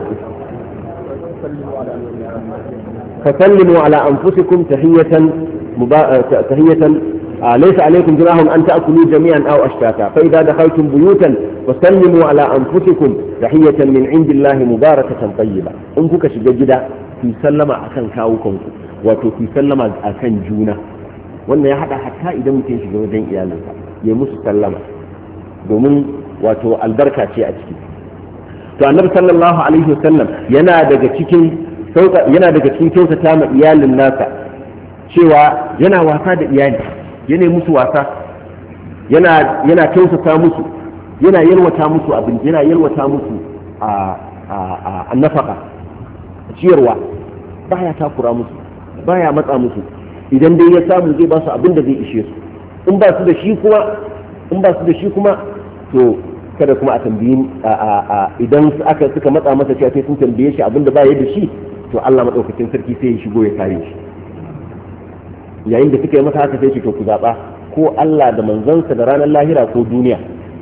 fasallimu ala anfusikum tahiyatan tahiyatan ليس عليكم جناح أن تأكلوا جميعا أو أشتاتا فإذا دخلتم بيوتا فسلموا على أنفسكم تحية من عند الله مباركة طيبة أنكم كشجدا في سلم أكن كاوكم وفي سلم أكن جونا وأن يحدى حتى إذا ممكن شجودين إيالنسا يمس سلم domin wato albarka ce a ciki to annabi sallallahu alaihi wasallam yana daga cikin yana daga cikin kyautata ma iyalin nasa cewa yana wasa da iyali yana musu wasa yana yana kyautata musu yana yalwata musu abin yana yalwata musu a a a nafaka ciyarwa baya takura musu baya matsa musu idan dai ya samu zai ba su abin da zai ishe su in ba su da shi kuma in ba su da shi kuma to kada kuma a tambayi idan aka suka matsa masa cewa sai sun tambaye shi abin da ba ya da shi to Allah madaukakin sarki sai ya shigo ya kare shi yayin da suka yi masa haka sai ce to ku zaɓa ko Allah da manzansa da ranar lahira ko duniya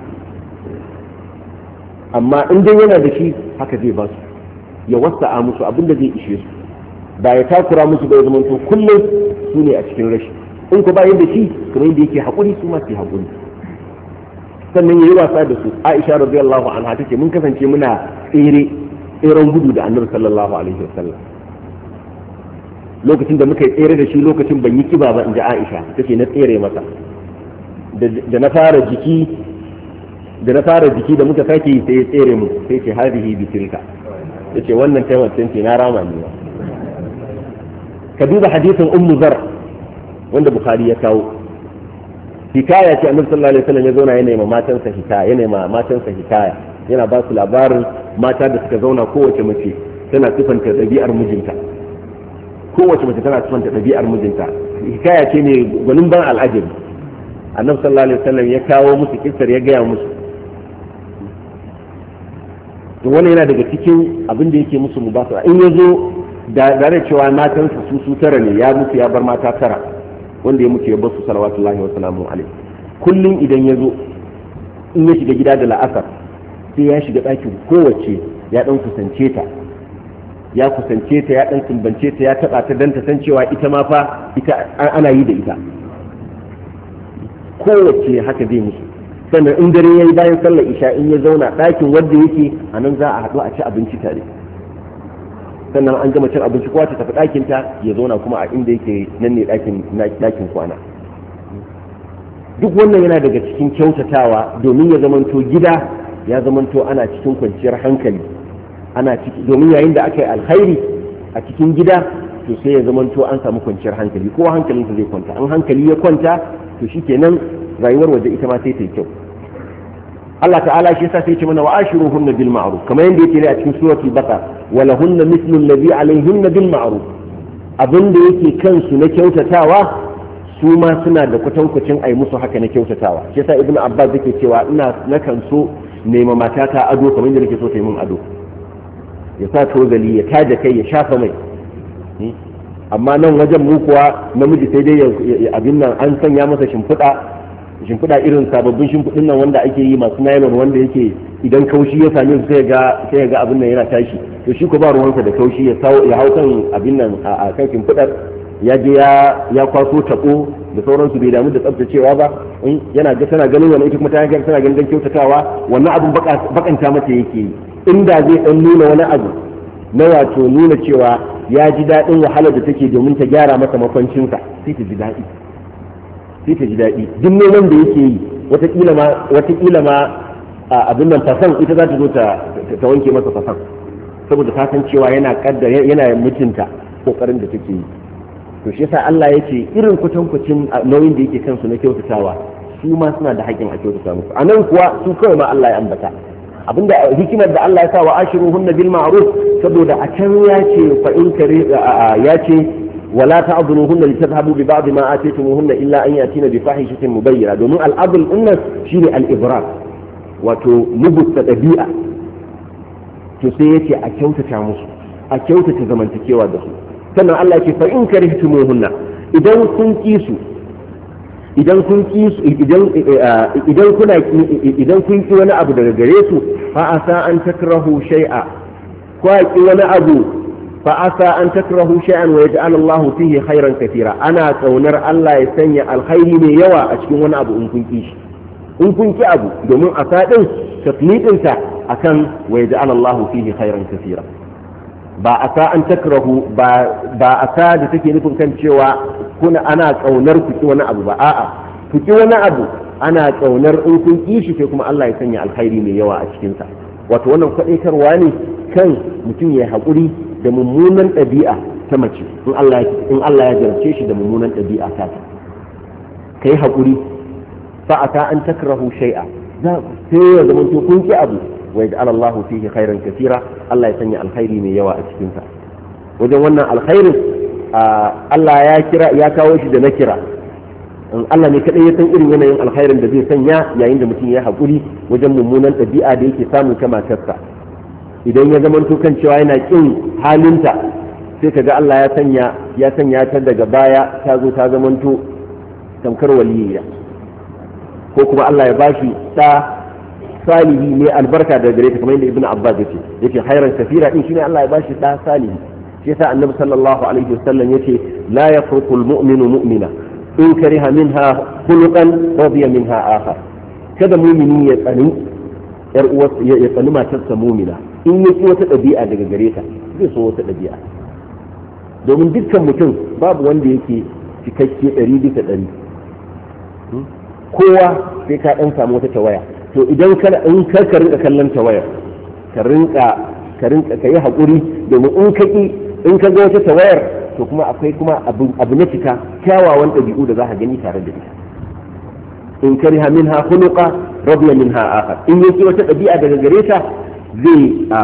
amma in dai yana da shi haka zai ba su ya wasa'a musu abin da zai ishe su ba ya takura musu bai zama to kullum su ne a cikin rashi in ku bayan da shi kamar yadda yake haƙuri su ma su haƙuri sannan yayi wasa da su Aisha radiyallahu anha take mun kasance muna tsere tseren gudu da Annabi sallallahu alaihi wasallam lokacin da muka yi tsere da shi lokacin ban yi kiba ba in ji Aisha take na tsere masa da na fara jiki da na fara jiki da muka sake sai ya tsere mu sai ce hadihi bi tilka yace wannan taimakon ce na rama ne ka duba hadisin ummu zar wanda bukhari ya kawo hikaya ce annabi sallallahu alaihi wasallam ya zauna yana ma matansa hikaya yana ma matansa hikaya yana ba su labarin mata da suka zauna kowace mace tana sifanta ɗabi'ar mijinta kowace mace tana sifanta ɗabi'ar mijinta hikaya ce ne gwanin ban al'ajabi annabi sallallahu alaihi wasallam ya kawo musu kissar ya gaya musu to wannan yana daga cikin abin da yake musu mubasara in ya zo da da cewa matansa su su tara ne ya mutu ya bar mata tara wanda ya mutu ya bar su salawatullahi wa salamu alaihi kullum idan ya zo in ya shiga gida da la'asar sai ya shiga ɗakin kowace ya ɗan kusance ta ya kusance ta ya ɗan sumbance ta ya taɓa ta don ta san cewa ita ma fa ita ana yi da ita kowace haka zai musu sannan in dare ya yi bayan sallar isha in ya zauna ɗakin wanda yake a nan za a haɗu a ci abinci tare sannan an gama cin abinci kowa ta tafi ɗakin ta ya zauna kuma a inda yake nan ne ɗakin kwana duk wannan yana daga cikin kyautatawa domin ya zamanto gida ya zamanto ana cikin kwanciyar hankali ana ciki domin yayin da aka yi alkhairi a cikin gida to sai ya zamanto an samu kwanciyar hankali kowa hankalinsa zai kwanta an hankali ya kwanta to shikenan rayuwar waje ita ma sai ta yi kyau Allah ta'ala shi yasa sai ce mana wa ashiruhunna bil ma'ruf kamar yadda yake ne a cikin suratul baqara wa lahunna mithlu alladhi alayhinna bil ma'ruf abin da yake kansu na kyautatawa su ma suna da kwatankwacin ai musu haka na kyautatawa shi yasa ibnu abbas yake cewa ina nakan so nema matata ado kamar yadda nake so ta yi min ado ya sa tozali ya taje kai ya shafa mai amma nan wajen mu kuwa namiji sai dai abin nan an sanya masa shimfiɗa shimfiɗa irin sababbin shimfiɗin nan wanda ake yi masu nylon wanda yake idan kaushi ya same su sai ga sai ga abin nan yana tashi to shi ko ba ruwansa da kaushi ya sawo ya hau kan abin nan a kan shimfiɗar ya je ya ya kwaso tabo da sauransu bai damu da tsaftacewa ba in yana ga tana ganin wannan ita kuma ta ga tana ganin dan kyautatawa wannan abin bakanta mata yake yi inda zai dan nuna wani abu na wato nuna cewa ya ji daɗin wahalar da take domin ta gyara masa makwancinsa sai ta ji daɗi sai ta ji daɗi duk neman da yake yi wataƙila ma wataƙila ma abin nan fasan ita za ta zo ta wanke masa fasan saboda ta san cewa yana kaddara yana mutunta kokarin da take yi to shi yasa Allah ya ce irin kwatankwacin nauyin da yake kansu na kyautatawa su ma suna da haƙƙin a kyautata musu a nan kuwa su kawai ma Allah ya ambata abinda hikimar da Allah ya sa wa ashiruhunna bil ma'ruf saboda a can ya ce fa in kare ya ce wala ta'dhuluhunna litadhhabu bi ba'd ma ataytumuhunna illa an yatina bi fahishatin mubayyana domin al-adl innas shine al-ibrar wato mugusta ɗabi'a to sai yace a kyautata musu a kyautata zamantakewa da su sannan Allah ya ce fa in karihtumuhunna idan kun ki su idan kun ki su idan idan kuna idan kun ki wani abu daga gare su fa asa an takrahu shay'a ko ki wani abu fa asa an takrahu shay'an wa yaj'al Allah fihi khairan katira ana kaunar Allah ya sanya alkhairi mai yawa a cikin wani abu in kun ki shi in kun ki abu domin asa din tafnidin ta akan wa yaj'al Allah fihi khairan katira ba asa an takrahu ba ba asa da take nufin kan cewa kuna ana kaunar ku ki wani abu ba a'a ku ki wani abu ana kaunar in kun ki shi sai kuma Allah ya sanya alkhairi mai yawa a cikin sa wato wannan kwadaitarwa ne kan mutum ya haƙuri da mummunan ɗabi'a ta mace in Allah in Allah ya jarce shi da mummunan ɗabi'a ta ta kai haƙuri fa ata an takrahu shay'a za sai ya zama to kun ki abu wa yaj'al Allah fihi khairan katira Allah ya sanya alkhairi mai yawa a cikin sa wajen wannan alkhairin Allah ya kira ya kawo shi da na kira Allah ne kadai ya san irin yanayin alkhairin da zai sanya yayin da mutum ya haƙuri wajen mummunan ɗabi'a da yake samun ta matarsa idan ya zama kan cewa yana kin halinta sai kaga Allah ya sanya ya sanya ta daga baya ta zo ta zamanto tamkar waliyya ko kuma Allah ya bashi da salihi ne albarka daga gare ta kamar yadda Ibn Abbas yace yace khairan kafira din shine Allah ya bashi da salihi shi yasa Annabi sallallahu alaihi wasallam yace la yafruqu almu'minu mu'mina in kariha minha khuluqan radiya minha akhar kada mu'mini ya tsani yar uwa ya tsani matarsa mu'mina in yake wata dabi'a daga gare ta zai so wata dabi'a domin dukkan mutum babu wanda yake cikakke ɗari bisa ɗari kowa sai ka ɗan samu wata tawaya to idan ka in ka ka rinka kallon tawaya ka rinka ka rinka kai hakuri domin in ka ki in ka ga wata tawayar to kuma akwai kuma abu abu na cika kyawawan ɗabi'u da za ka gani tare da ita in kariha minha khuluqa radiya minha akhar in yake wata ɗabi'a daga gare ta zai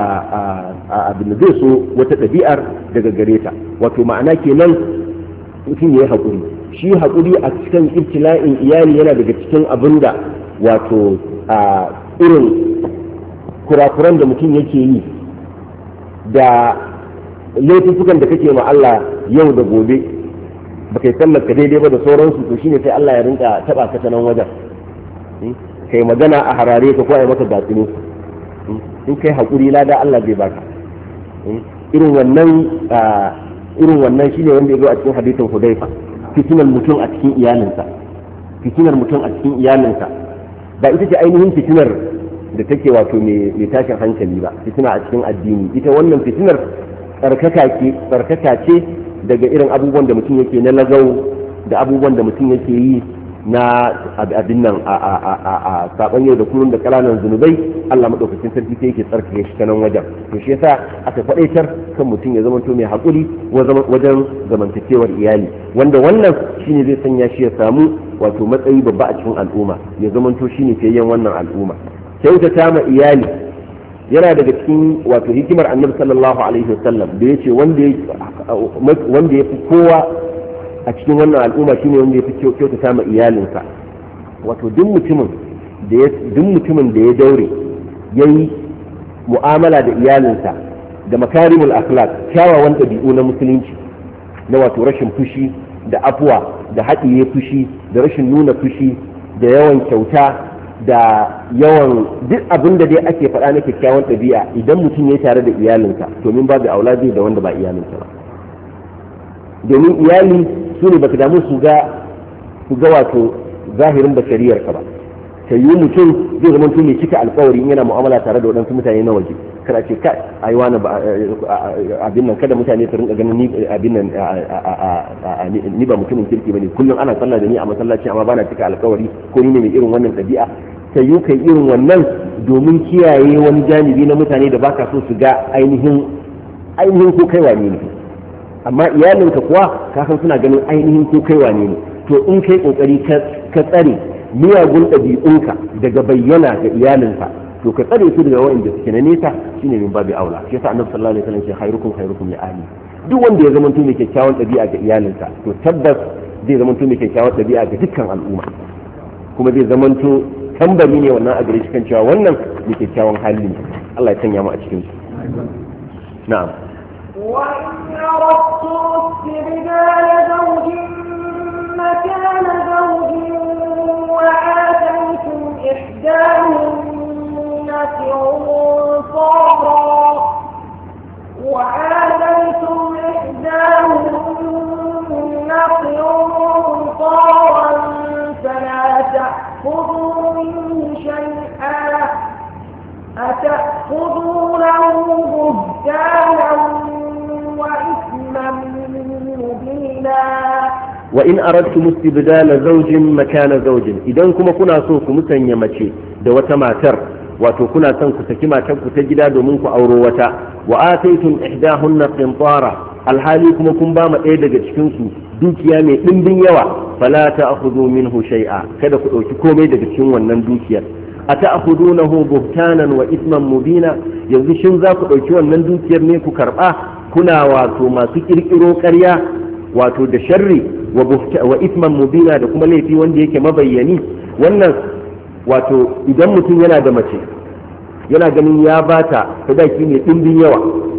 abin zai so wata ɗabi'ar daga gare ta wato ma'ana kenan mutum ya yi haƙuri shi haƙuri a cikin ibtila'in iyali yana daga cikin abin da wato a irin kurakuran da mutum yake yi da laifukan da kake ma Allah yau da gobe ba kai sallar ka daidai ba da sauransu to shine sai Allah ya rinka taba ka ta nan wajen kai magana a harare ka ko ai maka gatsini in kai haƙuri lada Allah zai baka irin wannan irin wannan shine wanda ya zo a cikin hadisin Hudayfa fitinar mutum a cikin iyalinsa fitinar mutum a cikin iyalinsa ba ita ce ainihin fitinar da take wato mai tashin hankali ba fitina a cikin addini ita wannan fitinar tsarkaka ce tsarkaka ce daga irin abubuwan da mutum yake na lagau da abubuwan da mutum yake yi na abin nan a saban yau da kullum da ƙananan zunubai Allah madaukakin sarki sai yake tsarkake shi ta nan wajen to shi yasa aka faɗaitar kan mutum ya zama to mai haƙuri wajen zamantakewar iyali wanda wannan shine zai sanya shi ya samu wato matsayi babba a cikin al'umma ya zama to shine fiyayyen wannan al'umma kyautata ma iyali yana daga cikin wato hikimar Annabi sallallahu alaihi wasallam da yace wanda wanda yafi kowa a cikin wannan al'umma shine wanda ya fi kyautata ma iyalinsa wato duk mutumin da ya duk mutumin da ya daure yayi mu'amala da iyalinsa da makarimul akhlaq kyawawan dabi'u na musulunci na wato rashin fushi da afuwa da haɗiye fushi da rashin nuna fushi da yawan kyauta da yawan duk abin da dai ake faɗa na kyakkyawan ɗabi'a idan mutum ya tare da iyalinsa to min babu aula zai da wanda ba iyalinsa ba domin iyali su ne baka damu su ga su ga wato zahirin bashariyar ka ba ta yi mutum zai zama tun mai cika alkawari in yana mu'amala tare da waɗansu mutane na waje kada ce kai ai wani abin nan kada mutane su rinka ganin ni abin nan ni ba mutumin kirki bane kullum ana sallah da ni a masallaci amma bana cika alkawari ko ni ne mai irin wannan ɗabi'a ta yi kai irin wannan domin kiyaye wani janibi na mutane da baka so su ga ainihin ainihin ko kai wane ne amma iyalinka kuwa ka san suna ganin ainihin ko kai wane ne to in kai kokari ka tsare miyagun ɗabi'unka daga bayyana ga iyalinka to ka tsare su daga wa'anda suke na nesa shine min babu aula shi yasa annabi sallallahu alaihi wasallam ya khairukum khairukum li ahli duk wanda ya zama mai kyakkyawan ɗabi'a ga iyalinsa to tabbas zai zama mai kyakkyawan ɗabi'a ga dukkan al'umma kuma zai zama tambari ne wannan a gare shi kan cewa wannan ne kyakkyawan hali ne Allah ya sanya mu a cikin su na'am wa in aradtu istibdala zawjin makana zawjin wa ataytum ihdahunna qinṭara wa ataytum ihdahunna qinṭara fala ta'khudhu minhu shay'an أتأخذونه بهتانا وإثما مبينا وإن أردتم استبدال زوج مكان زوج إذا كما كنا سوك مسنيا مچي da wata matar wato kuna son ku saki matar ku ta gida domin ku auro wata wa ataytum ihdahunna qintara alhali kuma kun ba ma ɗaya daga cikin su dukiya mai dimbin yawa fala ta'khudhu minhu shay'a kada ku dauki komai daga cikin wannan dukiyar ata'khudunahu buhtanan wa ithman mubina yanzu shin za ku dauki wannan dukiyar ne ku karba kuna wato masu kirkiro ƙarya wato da sharri wa wa ithman mubina da kuma laifi wanda yake mabayyani wannan wato idan mutum yana da mace yana ganin ya bata sadaki mai dimbin yawa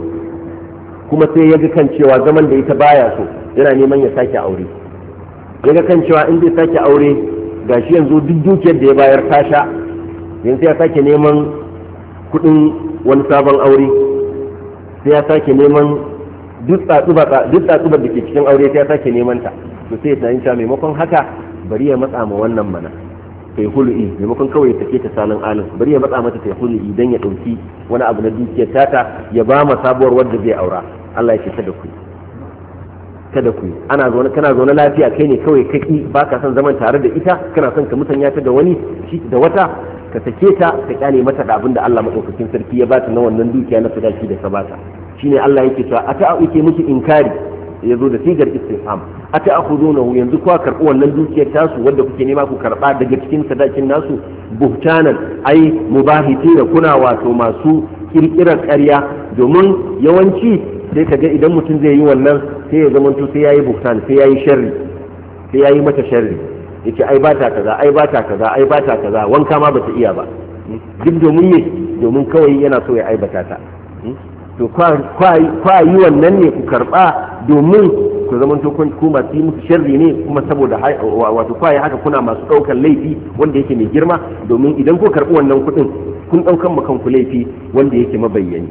kuma sai ya ga kan cewa zaman da ita baya so yana neman ya sake aure ya ga kan cewa in zai sake aure gashi yanzu duk dukiyar da ya bayar ta sha yanzu ya sake neman kudin wani sabon aure sai ya sake neman duk tsatsubar da ke cikin aure sai ya sake neman ta to sai ya tsayin cewa maimakon haka bari ya matsa ma wannan mana ta yi hulu'i maimakon kawai ya sake ta salin alin bari ya matsa mata ta yi hulu'i don ya ɗauki wani abu na dukiyar tata ya ba ma sabuwar wadda zai aura Allah ya ce kada ku kada ku ana zaune kana zaune lafiya kai ne kawai kaki baka son zaman tare da ita kana son ka mutanya ta da wani da wata ka sake ta ka kyale mata da abin da Allah madaukakin sarki ya bata na wannan dukiya na sadaki da ka bata shine Allah yake cewa ata yake miki inkari yazo da sigar istifham ata akhudunahu yanzu kuwa karbi wannan dukiyar tasu wanda kuke nema ku karba daga cikin sadakin nasu buhtanan ai mubahitina kuna wato masu kirkirar ƙarya domin yawanci sai kaga idan mutum zai yi wannan sai ya zamanto sai yayi buhtan sai yayi sharri sai yayi mata sharri yace ai ba ta kaza ai ba ta kaza ai ba ta kaza wanka ma bata iya ba duk domin ne domin kawai yana so ya aibata ta to kwa yi wannan ne ku karba domin ku zama to ku masu yi musu sharri ne kuma saboda wato kwa yi haka kuna masu ɗaukar laifi wanda yake mai girma domin idan ku karɓi wannan kuɗin kun ɗaukan ma kanku laifi wanda yake mabayyani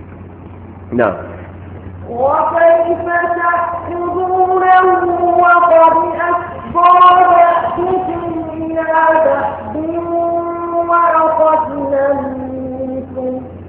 na وكيف تأخذونه وقد أفضى بعضكم إلى بعض وأخذن منكم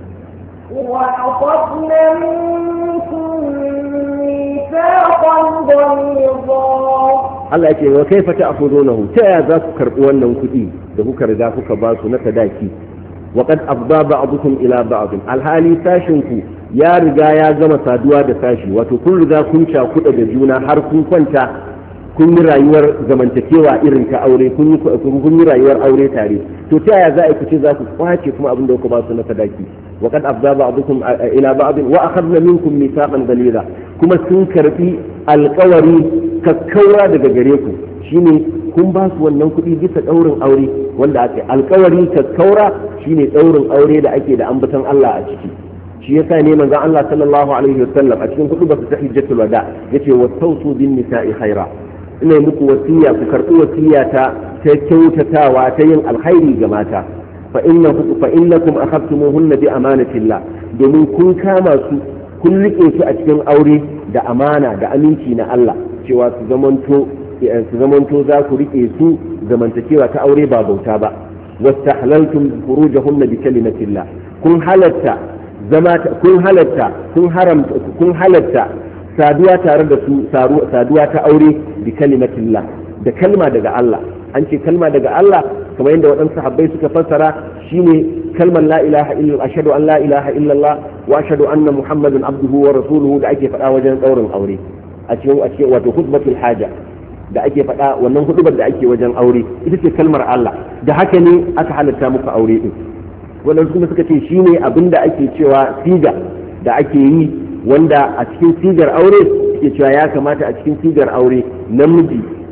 وأخذن منكم ميثاقا غليظا Allah yake wa kaifa ta'khudunahu ta ya za ku karbi wannan kuɗi da kuka riga kuka ba su na sadaki wa qad afda ba'dukum ila ba'd alhali sashin ku ya riga ya gama saduwa da sashi wato kun riga kun cakuɗa da juna har kun kwanta kun yi rayuwar zamantakewa irin ta aure kun yi kun yi rayuwar aure tare to ta yaya za a kuce za ku kwace kuma abin da kuka ba su na sadaki wa qad afda ba'dukum ila ba'd wa akhadna minkum mithaqan ghaliza kuma sun karbi alƙawari kakkaura daga gare ku shine kun ba su wannan kuɗi bisa ɗaurin aure wanda ake alƙawari kakkaura shine ɗaurin aure da ake da ambaton Allah a ciki shi yasa ne manzon Allah sallallahu alaihi wasallam a cikin kuɗi ba su ta hijjatul wada yace wa tawsu bin nisa'i khaira ina muku wasiya ku karɓi wasiya ta ta kyautatawa ta yin alkhairi ga mata fa innakum fa innakum akhadtumuhunna bi amanatillah domin kun kama su kun rike su a cikin aure da amana da aminci na Allah cewa su zamanto su zamanto za ku rike su zamantakewa ta aure ba bauta ba wastahlaltum furujahunna bi kalimatillah kun halatta zama kun halatta kun haramta kun halatta saduwa tare da su saduwa ta aure bi kalimatillah da kalma daga Allah an ce kalma daga Allah kamar yadda waɗansu sahabbai suka fassara shine kalmar la ilaha illa ashhadu an la ilaha illallah wa ashhadu anna muhammadan abduhu wa rasuluhu da ake faɗa wajen ɗaurin aure a cikin a cikin wato khutbatul haja da ake faɗa wannan hudubar da ake wajen aure ita ce kalmar Allah da haka ne aka halatta muku aure din wannan kuma suka ce shine abinda ake cewa siga da ake yi wanda a cikin sigar aure suke cewa ya kamata a cikin sigar aure namiji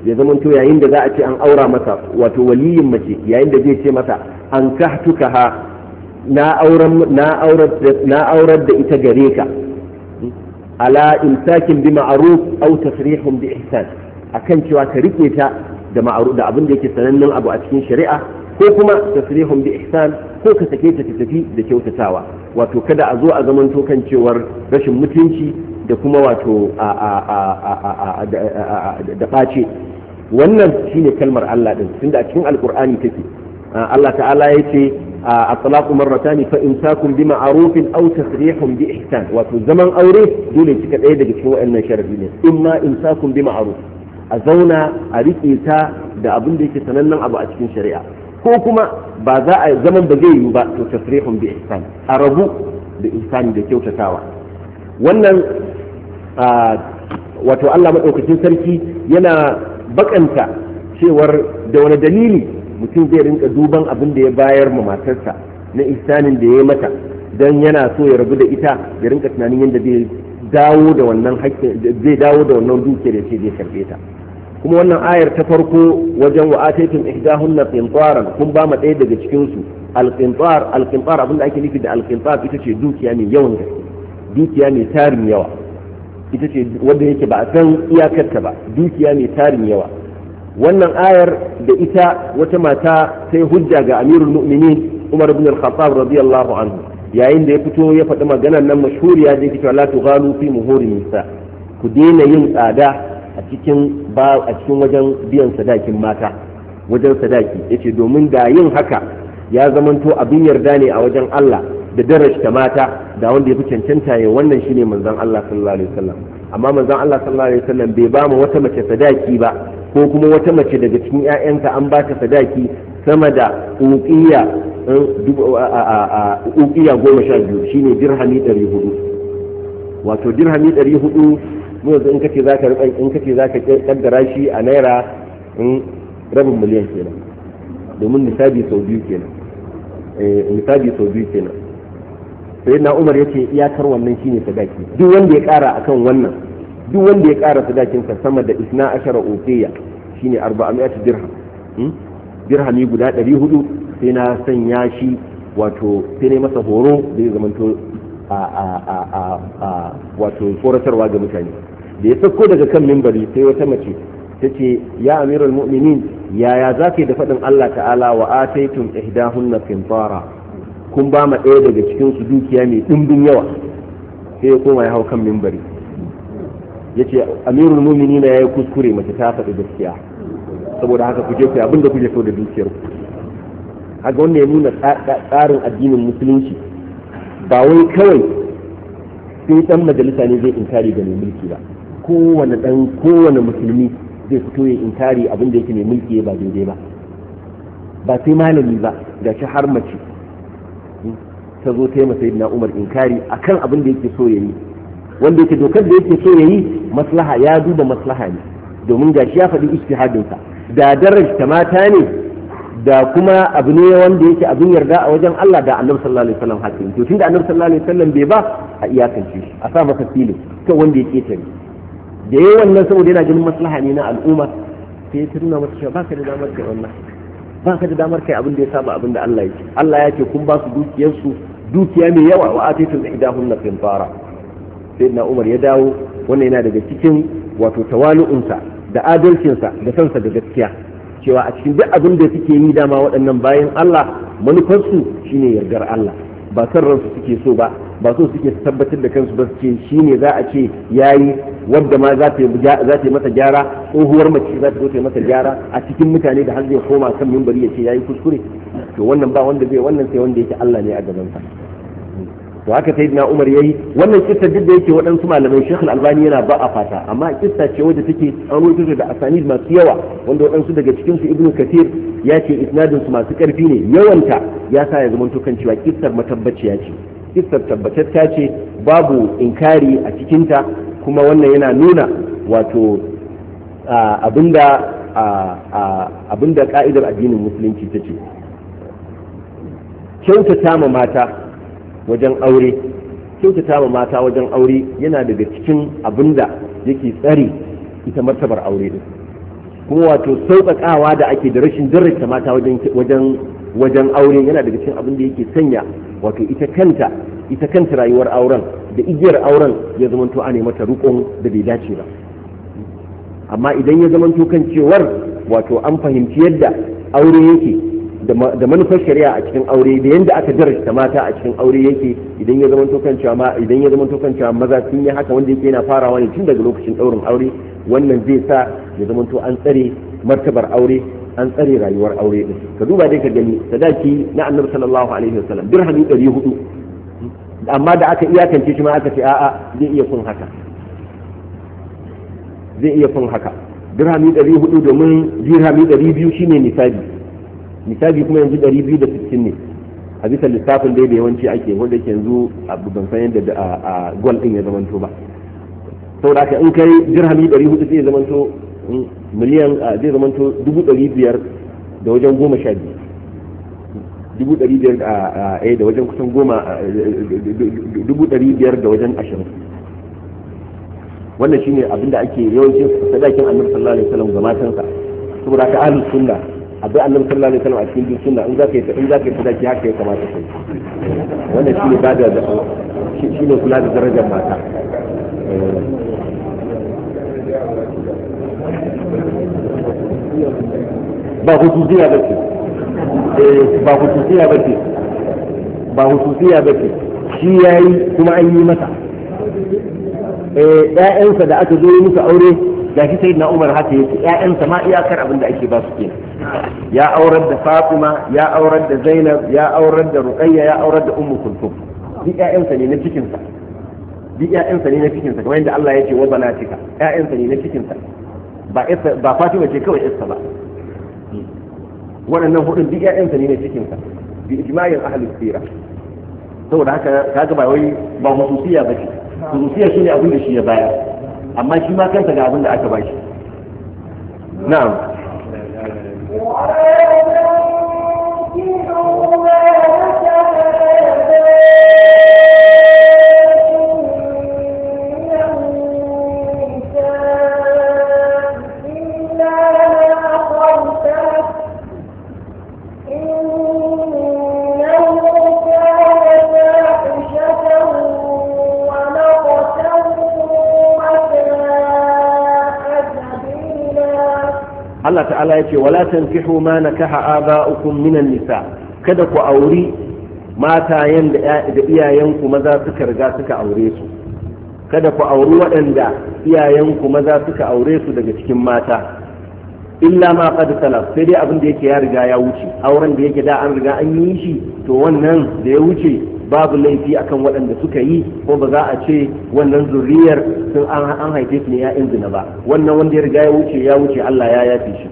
ya zamanto yayin da za a ce an aura masa wato waliyin mace yayin da zai ce mata an kahtukaha na auren na aurar na aurar da ita gare ka ala imsakin bi ma'ruf aw tasrihun bi ihsan akan cewa ka rike ta da ma'ruf da abin da yake sanannen abu a cikin shari'a ko kuma tasrihun bi ihsan ko ka sake ta tafi da kyautatawa wato kada a zo a zamanto kan cewar rashin mutunci da kuma wato da ɓace wannan shine kalmar Allah din tunda a cikin alkur'ani take Allah ta'ala ya ce at-talaqu marratani fa imsakun bi ma'rufin aw tasrihun bi ihsan wato zaman aure dole kika ɗaya daga cikin waɗannan sharadi ne imma imsakun bi ma'ruf a zauna a rike ta da abin da yake sanannen abu a cikin shari'a ko kuma ba za a zaman ba zai yiwu ba to tasrihun bi ihsan a rabu da ihsani da kyautatawa wannan wato Allah madaukakin sarki yana bakanta cewar da wani dalili mutum zai rinka duban abin da ya bayar ma matarsa na ihsanin da ya yi mata don yana so ya rabu da ita ya rinka tunanin yadda zai dawo da wannan haƙƙin zai dawo da wannan dukiyar da ce zai karbe ta kuma wannan ayar ta farko wajen wa ataytum ihdahunna qintaran kun ba ma ɗaya daga cikin su al-qintar al-qintar abin da ake nufi da al-qintar ita ce dukiya mai yawan gaske dukiya mai tarin yawa ita ce wanda yake ba a san iyakarta ba dukiya mai tarin yawa wannan ayar da ita wata mata sai hujja ga amirul mu'minin Umar ibn al-Khattab radiyallahu anhu yayin da ya fito ya faɗi maganar nan mashhuriya da yake cewa la tughalu fi muhurin nisa ku daina yin tsada a cikin ba a cikin wajen biyan sadakin mata wajen sadaki yace domin da yin haka ya zamanto abin yarda ne a wajen Allah da darajta mata da wanda ya fi cancanta ya wannan shine manzon Allah sallallahu alaihi wasallam amma manzon Allah sallallahu alaihi wasallam bai ba mu wata mace sadaki ba ko kuma wata mace daga cikin ƴaƴanka an ba ta sadaki sama da uqiya uqiya goma sha biyu shine dirhami ɗari hudu wato dirhami ɗari hudu mu yanzu in kace zaka ruban in kace zaka kaddara shi a naira rabin miliyan kenan domin nisabi sau biyu kenan eh nisabi sau biyu kenan sai na Umar yace iyakar wannan shine sadaki duk wanda ya kara akan wannan duk wanda ya kara sadakin sa sama da isna ashara uqiya shine arba'amiyat dirham dirhami guda ɗari hudu sai na sanya shi wato sai ne masa horo da ya zamanto a a a a, a wato tsoratarwa ga mutane da ya sauko daga kan mimbari sai wata mace ta ce ya amirul mu'minin yaya za ka yi da faɗin Allah ta'ala wa ataitum ihdahunna qintara kun ba ma ɗaya daga cikin su dukiya mai ɗimbin yawa sai ya koma ya hau kan mimbari ya ce amirul mu'minin ya yi kuskure mace ta faɗi gaskiya saboda haka ku je ku abin da kuke so da dukiyar ku haka wanda ya nuna tsarin addinin musulunci ba wai kawai sai dan majalisa ne zai inkari ga mai mulki ba kowane dan kowane musulmi zai fito ya inkari abin da yake mai mulki ba daidai ba ba sai malami ba ga shi har mace ta zo ta yi masa na Umar inkari akan abin da yake so yayi wanda yake dokar da yake so yayi maslaha ya duba maslaha ne domin ga shi ya faɗi ijtihadinsa da darajta mata ne da kuma abu ne wanda yake abin yarda a wajen Allah da Annabi sallallahu alaihi wasallam hakim to tunda Annabi sallallahu alaihi wasallam bai ba a iyakance shi a sa masa filin to wanda yake tare da yayin wannan saboda yana ganin maslaha ne na al'umma sai ya tuna masa cewa baka da damar kai wannan baka da damar kai abin da ya saba abin da Allah yake Allah ya ce kun ba su dukiyar su dukiya mai yawa wa ataytum ihdahunna qintara sayyidina Umar ya dawo wannan yana daga cikin wato tawalu'unsa da adalcinsa da sansa da gaskiya cewa a cikin duk abin da suke yi dama waɗannan bayan Allah manufarsu shine yardar Allah ba san ransu suke so ba ba so suke tabbatar da kansu ba su ce shine za a ce yayi wadda ma za ta yi masa gyara tsohuwar mace za ta zo ta yi masa gyara a cikin mutane da har zai koma kan mimbari ya ce yayi kuskure to wannan ba wanda zai wannan sai wanda yake Allah ne a gabansa to haka sai na Umar yayi wannan kissa duk da yake waɗansu malamai Sheikh Al-Albani yana ba a fata amma kissa ce wadda take an rubuta da asanid masu yawa wanda waɗansu daga cikin su Ibn Kathir ya ce isnadin su masu ƙarfi ne yawanta ya sa ya zama kan cewa kissar matabbaciya ce kissar tabbatacce ce babu inkari a cikin ta kuma wannan yana nuna wato abinda abinda ka'idar addinin musulunci ta ce kyautata ma mata wajen aure kyautata ma mata wajen aure yana daga cikin abinda yake tsare ita martabar aure din kuma wato sauƙaƙawa da ake da rashin darrata mata wajen wajen wajen aure yana daga cikin abin da yake sanya wato ita kanta ita kanta rayuwar auren da igiyar auren ya zamanto a mata rukun da bai dace ba. Amma idan ya zamanto kan cewar wato an fahimci yadda aure yake da manufar shari'a a cikin aure da yadda aka darasta mata a cikin aure yake, idan ya zamanto kan cewa ma idan ya zamanto kan cewa maza sun yi haka wanda yake yana farawa ne tun daga lokacin daurin aure, wannan zai sa ya zamanto an tsare martabar aure, an tsare rayuwar aure din. Ka duba dai ka gani sadaki na Annabi sallallahu alaihi wasallam dirhami ɗari hudu, amma da aka iyakance shi ma aka ce a'a zai iya kun haka zai iya kun haka dirhami ɗari hudu domin dirhami ɗari biyu shine nisabi, nisabi kuma yanzu ɗari biyu da sittin ne a bisa lissafin dai da yawanci ake, wanda yake yanzu abu ban san yadda a gwal din ya zamanto ba. saboda haka in kai dirhami ɗari hudu zai zamanto miliyan zai zamanto dubu ɗari biyar da wajen goma sha biyu dubu ɗari biyar a da wajen kusan goma dubu ɗari biyar da wajen ashirin. wannan shine abin da ake yawancin sadakin Annabi sallallahu alaihi wasallam ga matansa. saboda haka ahlus sunna abai Annabi sallallahu alaihi wasallam a cikin duk sunna in zaka yi in zaka yi sadaki haka ya kamata kai. wannan shine bada da shine kula da darajar mata. ba hutusiya ba ce ba hutusiya ba ce ba hutusiya ba ce shi yayi kuma an yi masa. ƴaƴansa da aka zo yi musu aure ga shi sai na Umar haka yake, ƴaƴansa ma iyakar abin da ake ba su kenan. ya aurar da Fatima, ya aurar da Zainab, ya aurar da Ruqayya, ya aurar da Ummu Kulthum, duk ƴaƴansa ne na cikin sa duk ƴaƴansa ne na cikin sa kamar yadda Allah ya ce wa banatika, ƴaƴansa ne na cikin sa ba ba Fatima ce kawai ƴarsa ba, waɗannan hudun duk ƴaƴansa ne na cikin sa bi ijma'in ahli sirah. saboda haka kaga ba wai ba hususiya ba ce, hususiya shine abin da shi ya bayar, amma shi ma kansa ga abin da aka bashi. na'am Allah ta'ala ya ce wala tankihu ma nakaha aba'ukum minan nisa, kada ku auri matayen da iyayenku maza suka riga suka aure su, kada ku auri waɗanda iyayenku maza suka aure su daga cikin mata, illa ma qad salaf, sai dai abin da yake ya riga ya wuce, auren da yake da an riga an yi shi to wannan da ya wuce babu laifi akan waɗanda suka yi, ko ba za a ce wannan zuriyar sun an haife su ne ya'yan zina ba. wannan wanda ya riga ya wuce ya wuce, Allah ya yafe shi.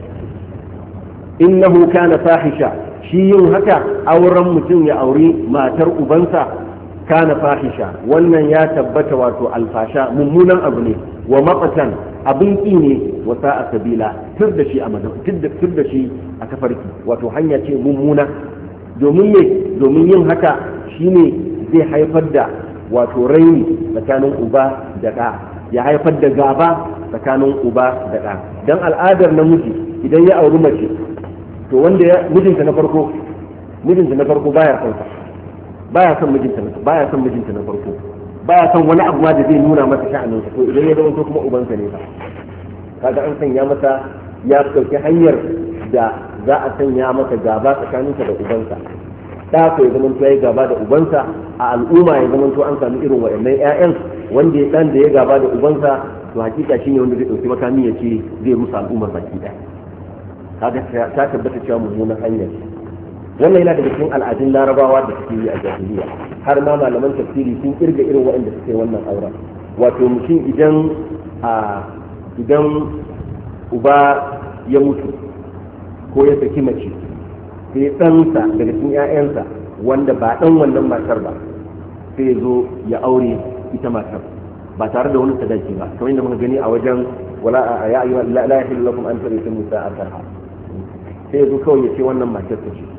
innahu kana fahisha, shi yin haka auren mutum ya auri matar ubansa kana fahisha, wannan ya tabbata wato alfasha, mummunan abu ne, wa maqtan abin ki ne, wa sa'a sabila, tur da shi a madan tur da shi a tafarki, wato hanya ce mummuna. domin me domin yin haka shine zai haifar da wato raini tsakanin uba da ɗa, ya haifar da gaba tsakanin uba da ɗa. don al'adar namiji idan ya auri mace to wanda ya mijinta na farko mijinta na farko baya son sa baya son mijinta na baya son mijinta na farko baya son wani abu ma da zai nuna masa sha'anin sa, to idan ya zama to kuma ubansa ne ba, kaga an sanya masa ya dauki hanyar da za a sanya masa gaba tsakaninsa da ubansa. da ko ya zama to yayi gaba da ubansa a al'umma, ya zama to an samu irin waɗannan ƴaƴan wanda ya dan da ya gaba da ubansa, to hakika shine wanda zai dauki makami ya ce zai rusa al'ummar baki ɗaya. kaga ta tabbata cewa mummunan hanyar. wannan yana daga cikin al'adun larabawa da suke yi a jahiliya, har ma malaman tafsiri sun kirga irin waɗanda suke wannan auren. wato mutum idan a idan uba ya mutu ko ya saki mace, sai ɗansa daga cikin 'ya'yansa wanda ba ɗan wannan matar ba sai ya zo ya aure ita matar ba tare da wani sadaki ba, kamar yadda muka gani a wajen wala ya ayyuha la yahillu lakum an tarithu nisaa karha, sai ya zo kawai ya ce wannan matar ta ce,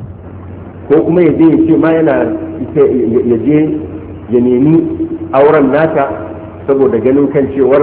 ko kuma ya je ya ce ma yana ya je ya nemi auren nata saboda ganin kan cewar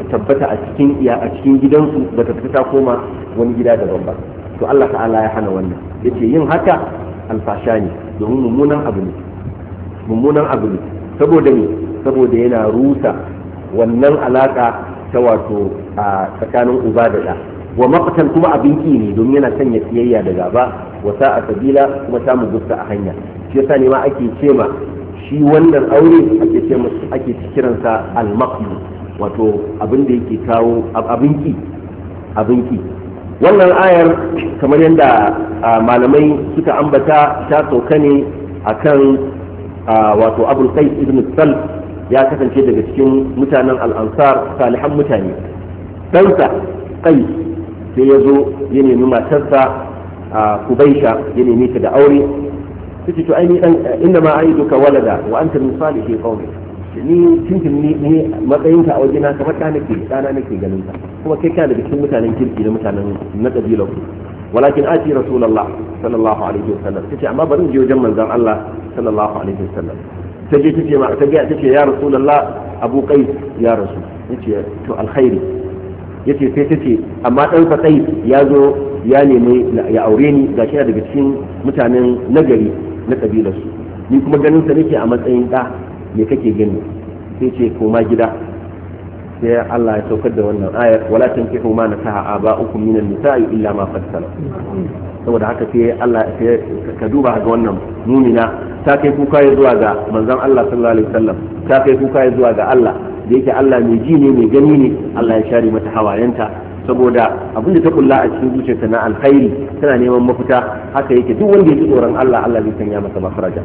tabbata a cikin iya a cikin gidansu ba ta fita koma wani gida daban ba to Allah ta'ala ya hana wannan yace yin haka alfasha ne domin mummunan abu ne mummunan abu ne saboda ne saboda yana rusa wannan alaka ta wato a tsakanin uba da ɗa wa maqtan kuma abin ki ne domin yana sanya kiyayya da gaba wa sa'a sabila kuma samun gusta a hanya shi yasa ne ma ake ce ma shi wannan aure ake ce masa ake kiransa al-maqdu wato abin da yake kawo abin ki abin ki wannan ayar kamar yadda malamai suka ambata ta sauka ne akan wato abul qais ibn sal ya kasance daga cikin mutanen al-ansar salihan mutane ɗansa qais sai ya zo ya nemi matarsa kubaisha ya nemi ta da aure sai to ai ni dan inda ma aiduka walada wa anta min salihi qawmi ni tintin ni ni matsayinka a wajena kamar ta nake dana nake ganin ka kuma kai kana daga cikin mutanen kirki da mutanen na kabila ku walakin ati rasulullah sallallahu alaihi wasallam tace amma bari je wajen manzon Allah sallallahu alaihi wasallam taje tace ma taje tace ya rasulullah abu qais ya rasul yace to alkhairi yace sai tace amma dan fa qais ya zo ya nemi ya aure ni gashi daga cikin mutanen nagari na kabilar su ni kuma ganin sa nake a matsayin da me kake gani sai ce koma gida sai Allah ya saukar da wannan ayar wala tankihu ma nakaha aba'ukum minan nisa'i illa ma qad salaf saboda haka sai Allah sai ka duba ga wannan mumina ta kai kuka ya zuwa ga manzon Allah sallallahu alaihi wasallam ta kai kuka ya zuwa ga Allah da yake Allah mai ji ne mai gani ne Allah ya share mata hawayenta saboda abin da ta kulla a cikin zuciyarta na alkhairi tana neman mafita haka yake duk wanda yake tsoron Allah Allah zai sanya masa mafaraja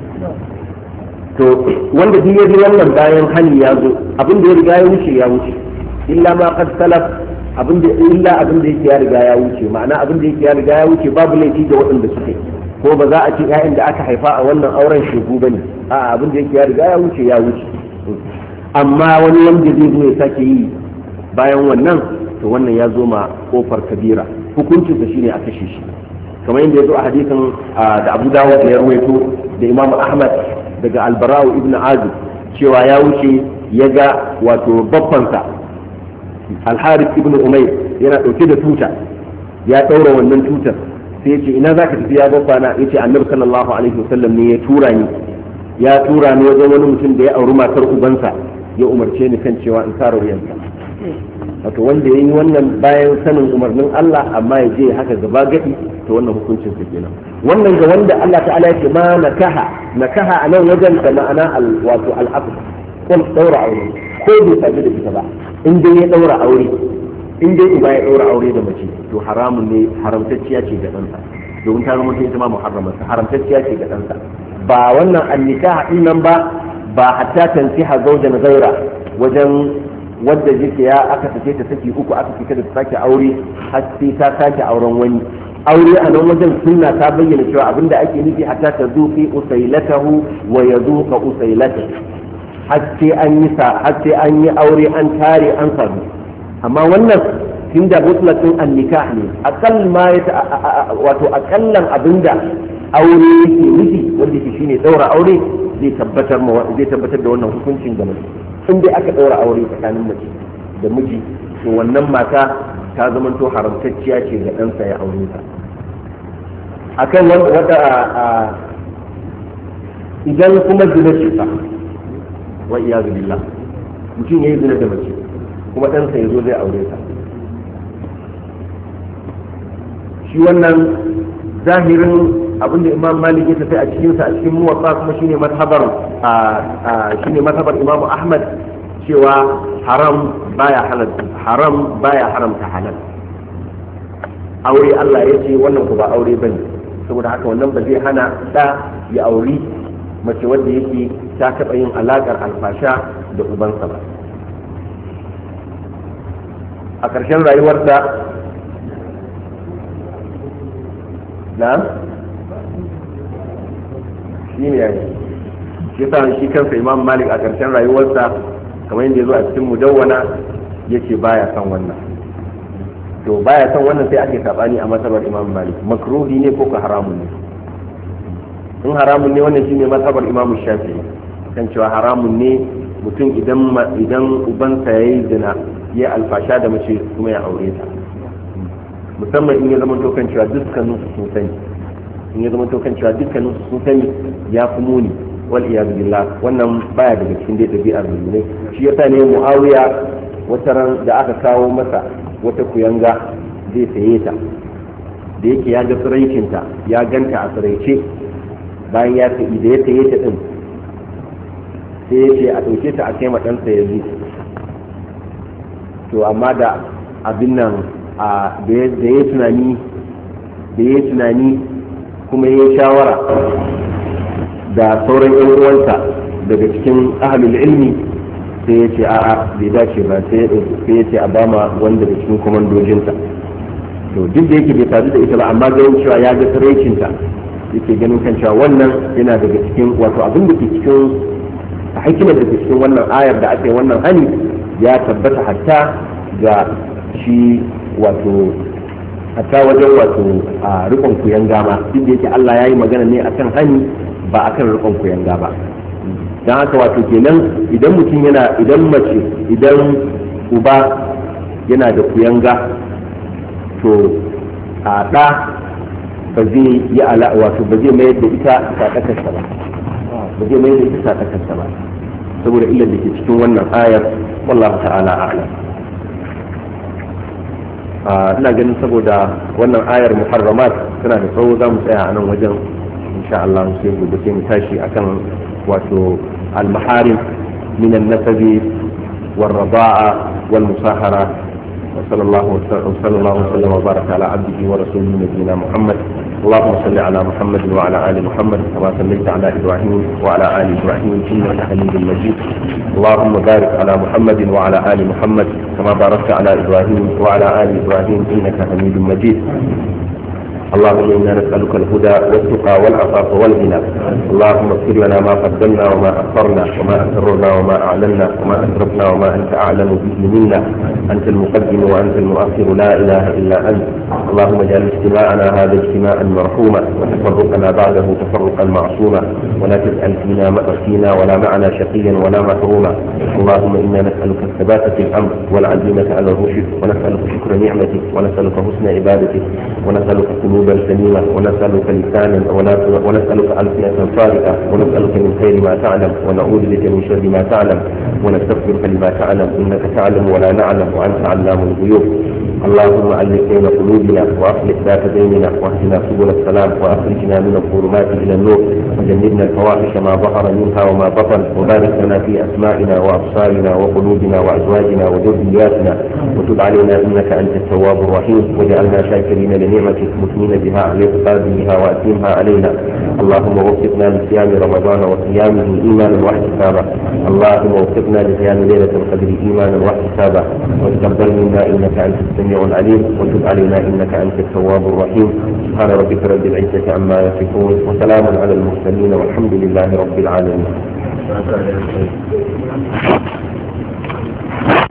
to wanda duk ya ji wannan bayan hali ya zo abin da ya riga ya wuce ya wuce illa ma qad salaf abin da illa abin da yake ya riga ya wuce ma'ana abin da yake ya riga ya wuce babu laifi ga waɗanda suke ko ba za a ce ƴaƴan da aka haifa a wannan auren shegu bane a'a abin da yake ya riga ya wuce ya wuce amma wani wanda zai zo ya sake yi bayan wannan to wannan ya zo ma kofar kabira hukuncinsa shine a kashe shi kamar yadda ya zo a hadisin da Abu Dawud ya rawaito da Imam Ahmad daga Al-Bara'u ibn Azib cewa ya wuce ya ga wato babbansa Al-Harith ibn Umayr yana dauke da tuta ya daura wannan tutar sai yace ina zaka tafi ya babbana yace Annabi sallallahu alaihi wasallam ne ya tura ni ya tura ni wajen wani mutum da ya auri matar ubansa ya umarce ni kan cewa in sara wuyansa wato wanda ya yi wannan bayan sanin umarnin Allah amma ya je haka gaba gadi to wannan hukuncin sa kenan wannan ga wanda Allah ta'ala ya ce ma nakaha nakaha a nan wajen da ma'ana al wato al-aqd kun daura aure ko bai sabi da ita ba in dai ya daura aure in dai uba ya daura aure da mace to haramun ne haramtacciya ce ga ɗansa domin ta zama ita ma muharramarsa haramtacciya ce ga ɗansa ba wannan annikah din nan ba ba hatta tansiha zawjan ghaira wajen wadda jike ya aka sake ta saki uku aka fita da sake aure har sai ta sake auren wani aure a nan wajen sunna ta bayyana cewa abinda ake nufi hatta ta zuqi usailatahu wa yazuqa usailatahu har sai an yi sa har sai an yi aure an tare an sadu amma wannan tunda mutlaqin annikah ne akal ma ya wato akallan abinda aure yake nufi wanda shi shine daura aure zai tabbatar zai tabbatar da wannan hukuncin ga mutum in dai aka ɗaura aure tsakanin mace da miji to wannan mata ta zamanto haramtacciya ce ga ɗansa ya aure ta akan wata idan kuma zina ce fa wa iyazu billah mutum yayi zina da mace kuma ɗansa ya zo zai aure ta shi wannan zahirin abinda imam malik ya tafi a cikinsa a cikin muwatsa kuma shine mazhabar shine mazhabar imam ahmad cewa haram baya halal haram baya haramta halal aure Allah ya ce wannan ku ba aure bane saboda haka wannan ba zai hana da ya auri mace wanda yake ta taɓa yin alaƙar alfasha da ubansa ba a ƙarshen rayuwarsa na shi ne yayi shi sa shi kansa imam malik a ƙarshen rayuwarsa kamar yadda ya zo a cikin mudawwana yace baya son wannan to baya son wannan sai ake sabani a masabar imam malik makruhi ne ko ka haramun ne in haramun ne wannan shine masabar imam shafi'i kan cewa haramun ne mutum idan idan ubansa yayi zina ya alfasha da mace kuma ya aure ta, musamman in ya zama tokan cewa dukkanin su sun sani in ya zama tokan cewa dukkanin su sun sani ya fi muni wal iyad billah. Wannan baya daga cikin dai dabi'ar ne. Shi yasa ne Muawiya wata ran da aka kawo masa wata kuyanga zai saye ta, da yake ya ga tsiraicinta ya ganta a tsiraice, bayan ya sayi da ya saye ta din sai ya ce a ɗauke ta a kai ma ɗansa ya zo. To amma da abin nan a da ya tunani da ya tunani kuma ya shawara da sauran yan uwansa daga cikin ahlul ilmi, sai ya ce a'a bai dace ba, sai ya ce a bama wanda da cikin komandojinsa. To duk da yake bai sadu da ita ba, amma ganin cewa ya ga tsiraicinta yake ganin kan cewa wannan yana daga cikin wato abin da ke cikin a hikimar da ke cikin wannan ayar da aka yi wannan hani ya tabbata hatta ga shi wato hatta wajen wato a rikon kuyan gama, duk da yake Allah ya yi magana ne akan hani ba akan rikon kuyan gaba. Don haka wato kenan idan mutum yana idan mace idan uba yana da kuyanga to a ɗa ba zai yi ala wato ba zai mayar da ita sakakarsa ba ba zai mayar da ita sakakarsa ba saboda illar da ke cikin wannan ayar. Wallahu ta'ala a'lam. ina ganin saboda wannan ayar muharramat tana da tsawo za mu tsaya a nan wajen insha Allah sai gobe sai mu tashi akan wato al-maharim min an-nasabi wal-rada'a wal-musahara. وصلى الله وصلى الله وسلم وبارك على عبده ورسوله نبينا محمد. اللهم صل على محمد وعلى ال محمد كما صليت على ابراهيم وعلى ال ابراهيم انك حميد مجيد. اللهم بارك على محمد وعلى ال محمد كما باركت على ابراهيم وعلى ال ابراهيم انك حميد مجيد. اللهم انا نسالك الهدى والتقى والعفاف والغنى. اللهم اغفر لنا ما قدمنا وما اخرنا وما اسررنا وما اعلنا وما اسرفنا وما انت اعلم به منا. انت المقدم وانت المؤخر لا اله الا انت. اللهم اجعل اجتماعنا هذا اجتماعا مرحوما وتفرقنا بعده تفرقا معصوما ولا تجعل فينا فينا ولا معنا شقيا ولا محروما. اللهم انا نسالك الثبات في الامر والعزيمه على الرشد ونسالك شكر نعمتك ونسالك حسن عبادتك ونسالك قلوبا سليمة ونسألك لسانا ونسألك ألسنة صادقة ونسألك من خير ما تعلم ونعوذ بك من شر ما تعلم ونستغفرك لما تعلم إنك تعلم ولا نعلم وأنت علام الغيوب. اللهم ألف بين قلوبنا وأصلح ذات بيننا واهدنا سبل السلام وأخرجنا من الظلمات إلى النور وجنبنا الفواحش ما ظهر منها وما بطن وبارك لنا في أسماعنا وأبصارنا وقلوبنا وأزواجنا وذرياتنا وتب علينا إنك أنت التواب الرحيم واجعلنا شاكرين لنعمتك مثنين بها عليك قادمها وأتمها علينا. اللهم وفقنا لصيام رمضان وقيامه إيمانا واحتسابا. اللهم وفقنا لقيام ليلة القدر إيمانا واحتسابا وتقبل منا إنك أنت السميع العليم وتب علينا إنك أنت التواب الرحيم. سبحان ربك رب العزة عما يصفون وسلام على المرسلين والحمد لله رب العالمين.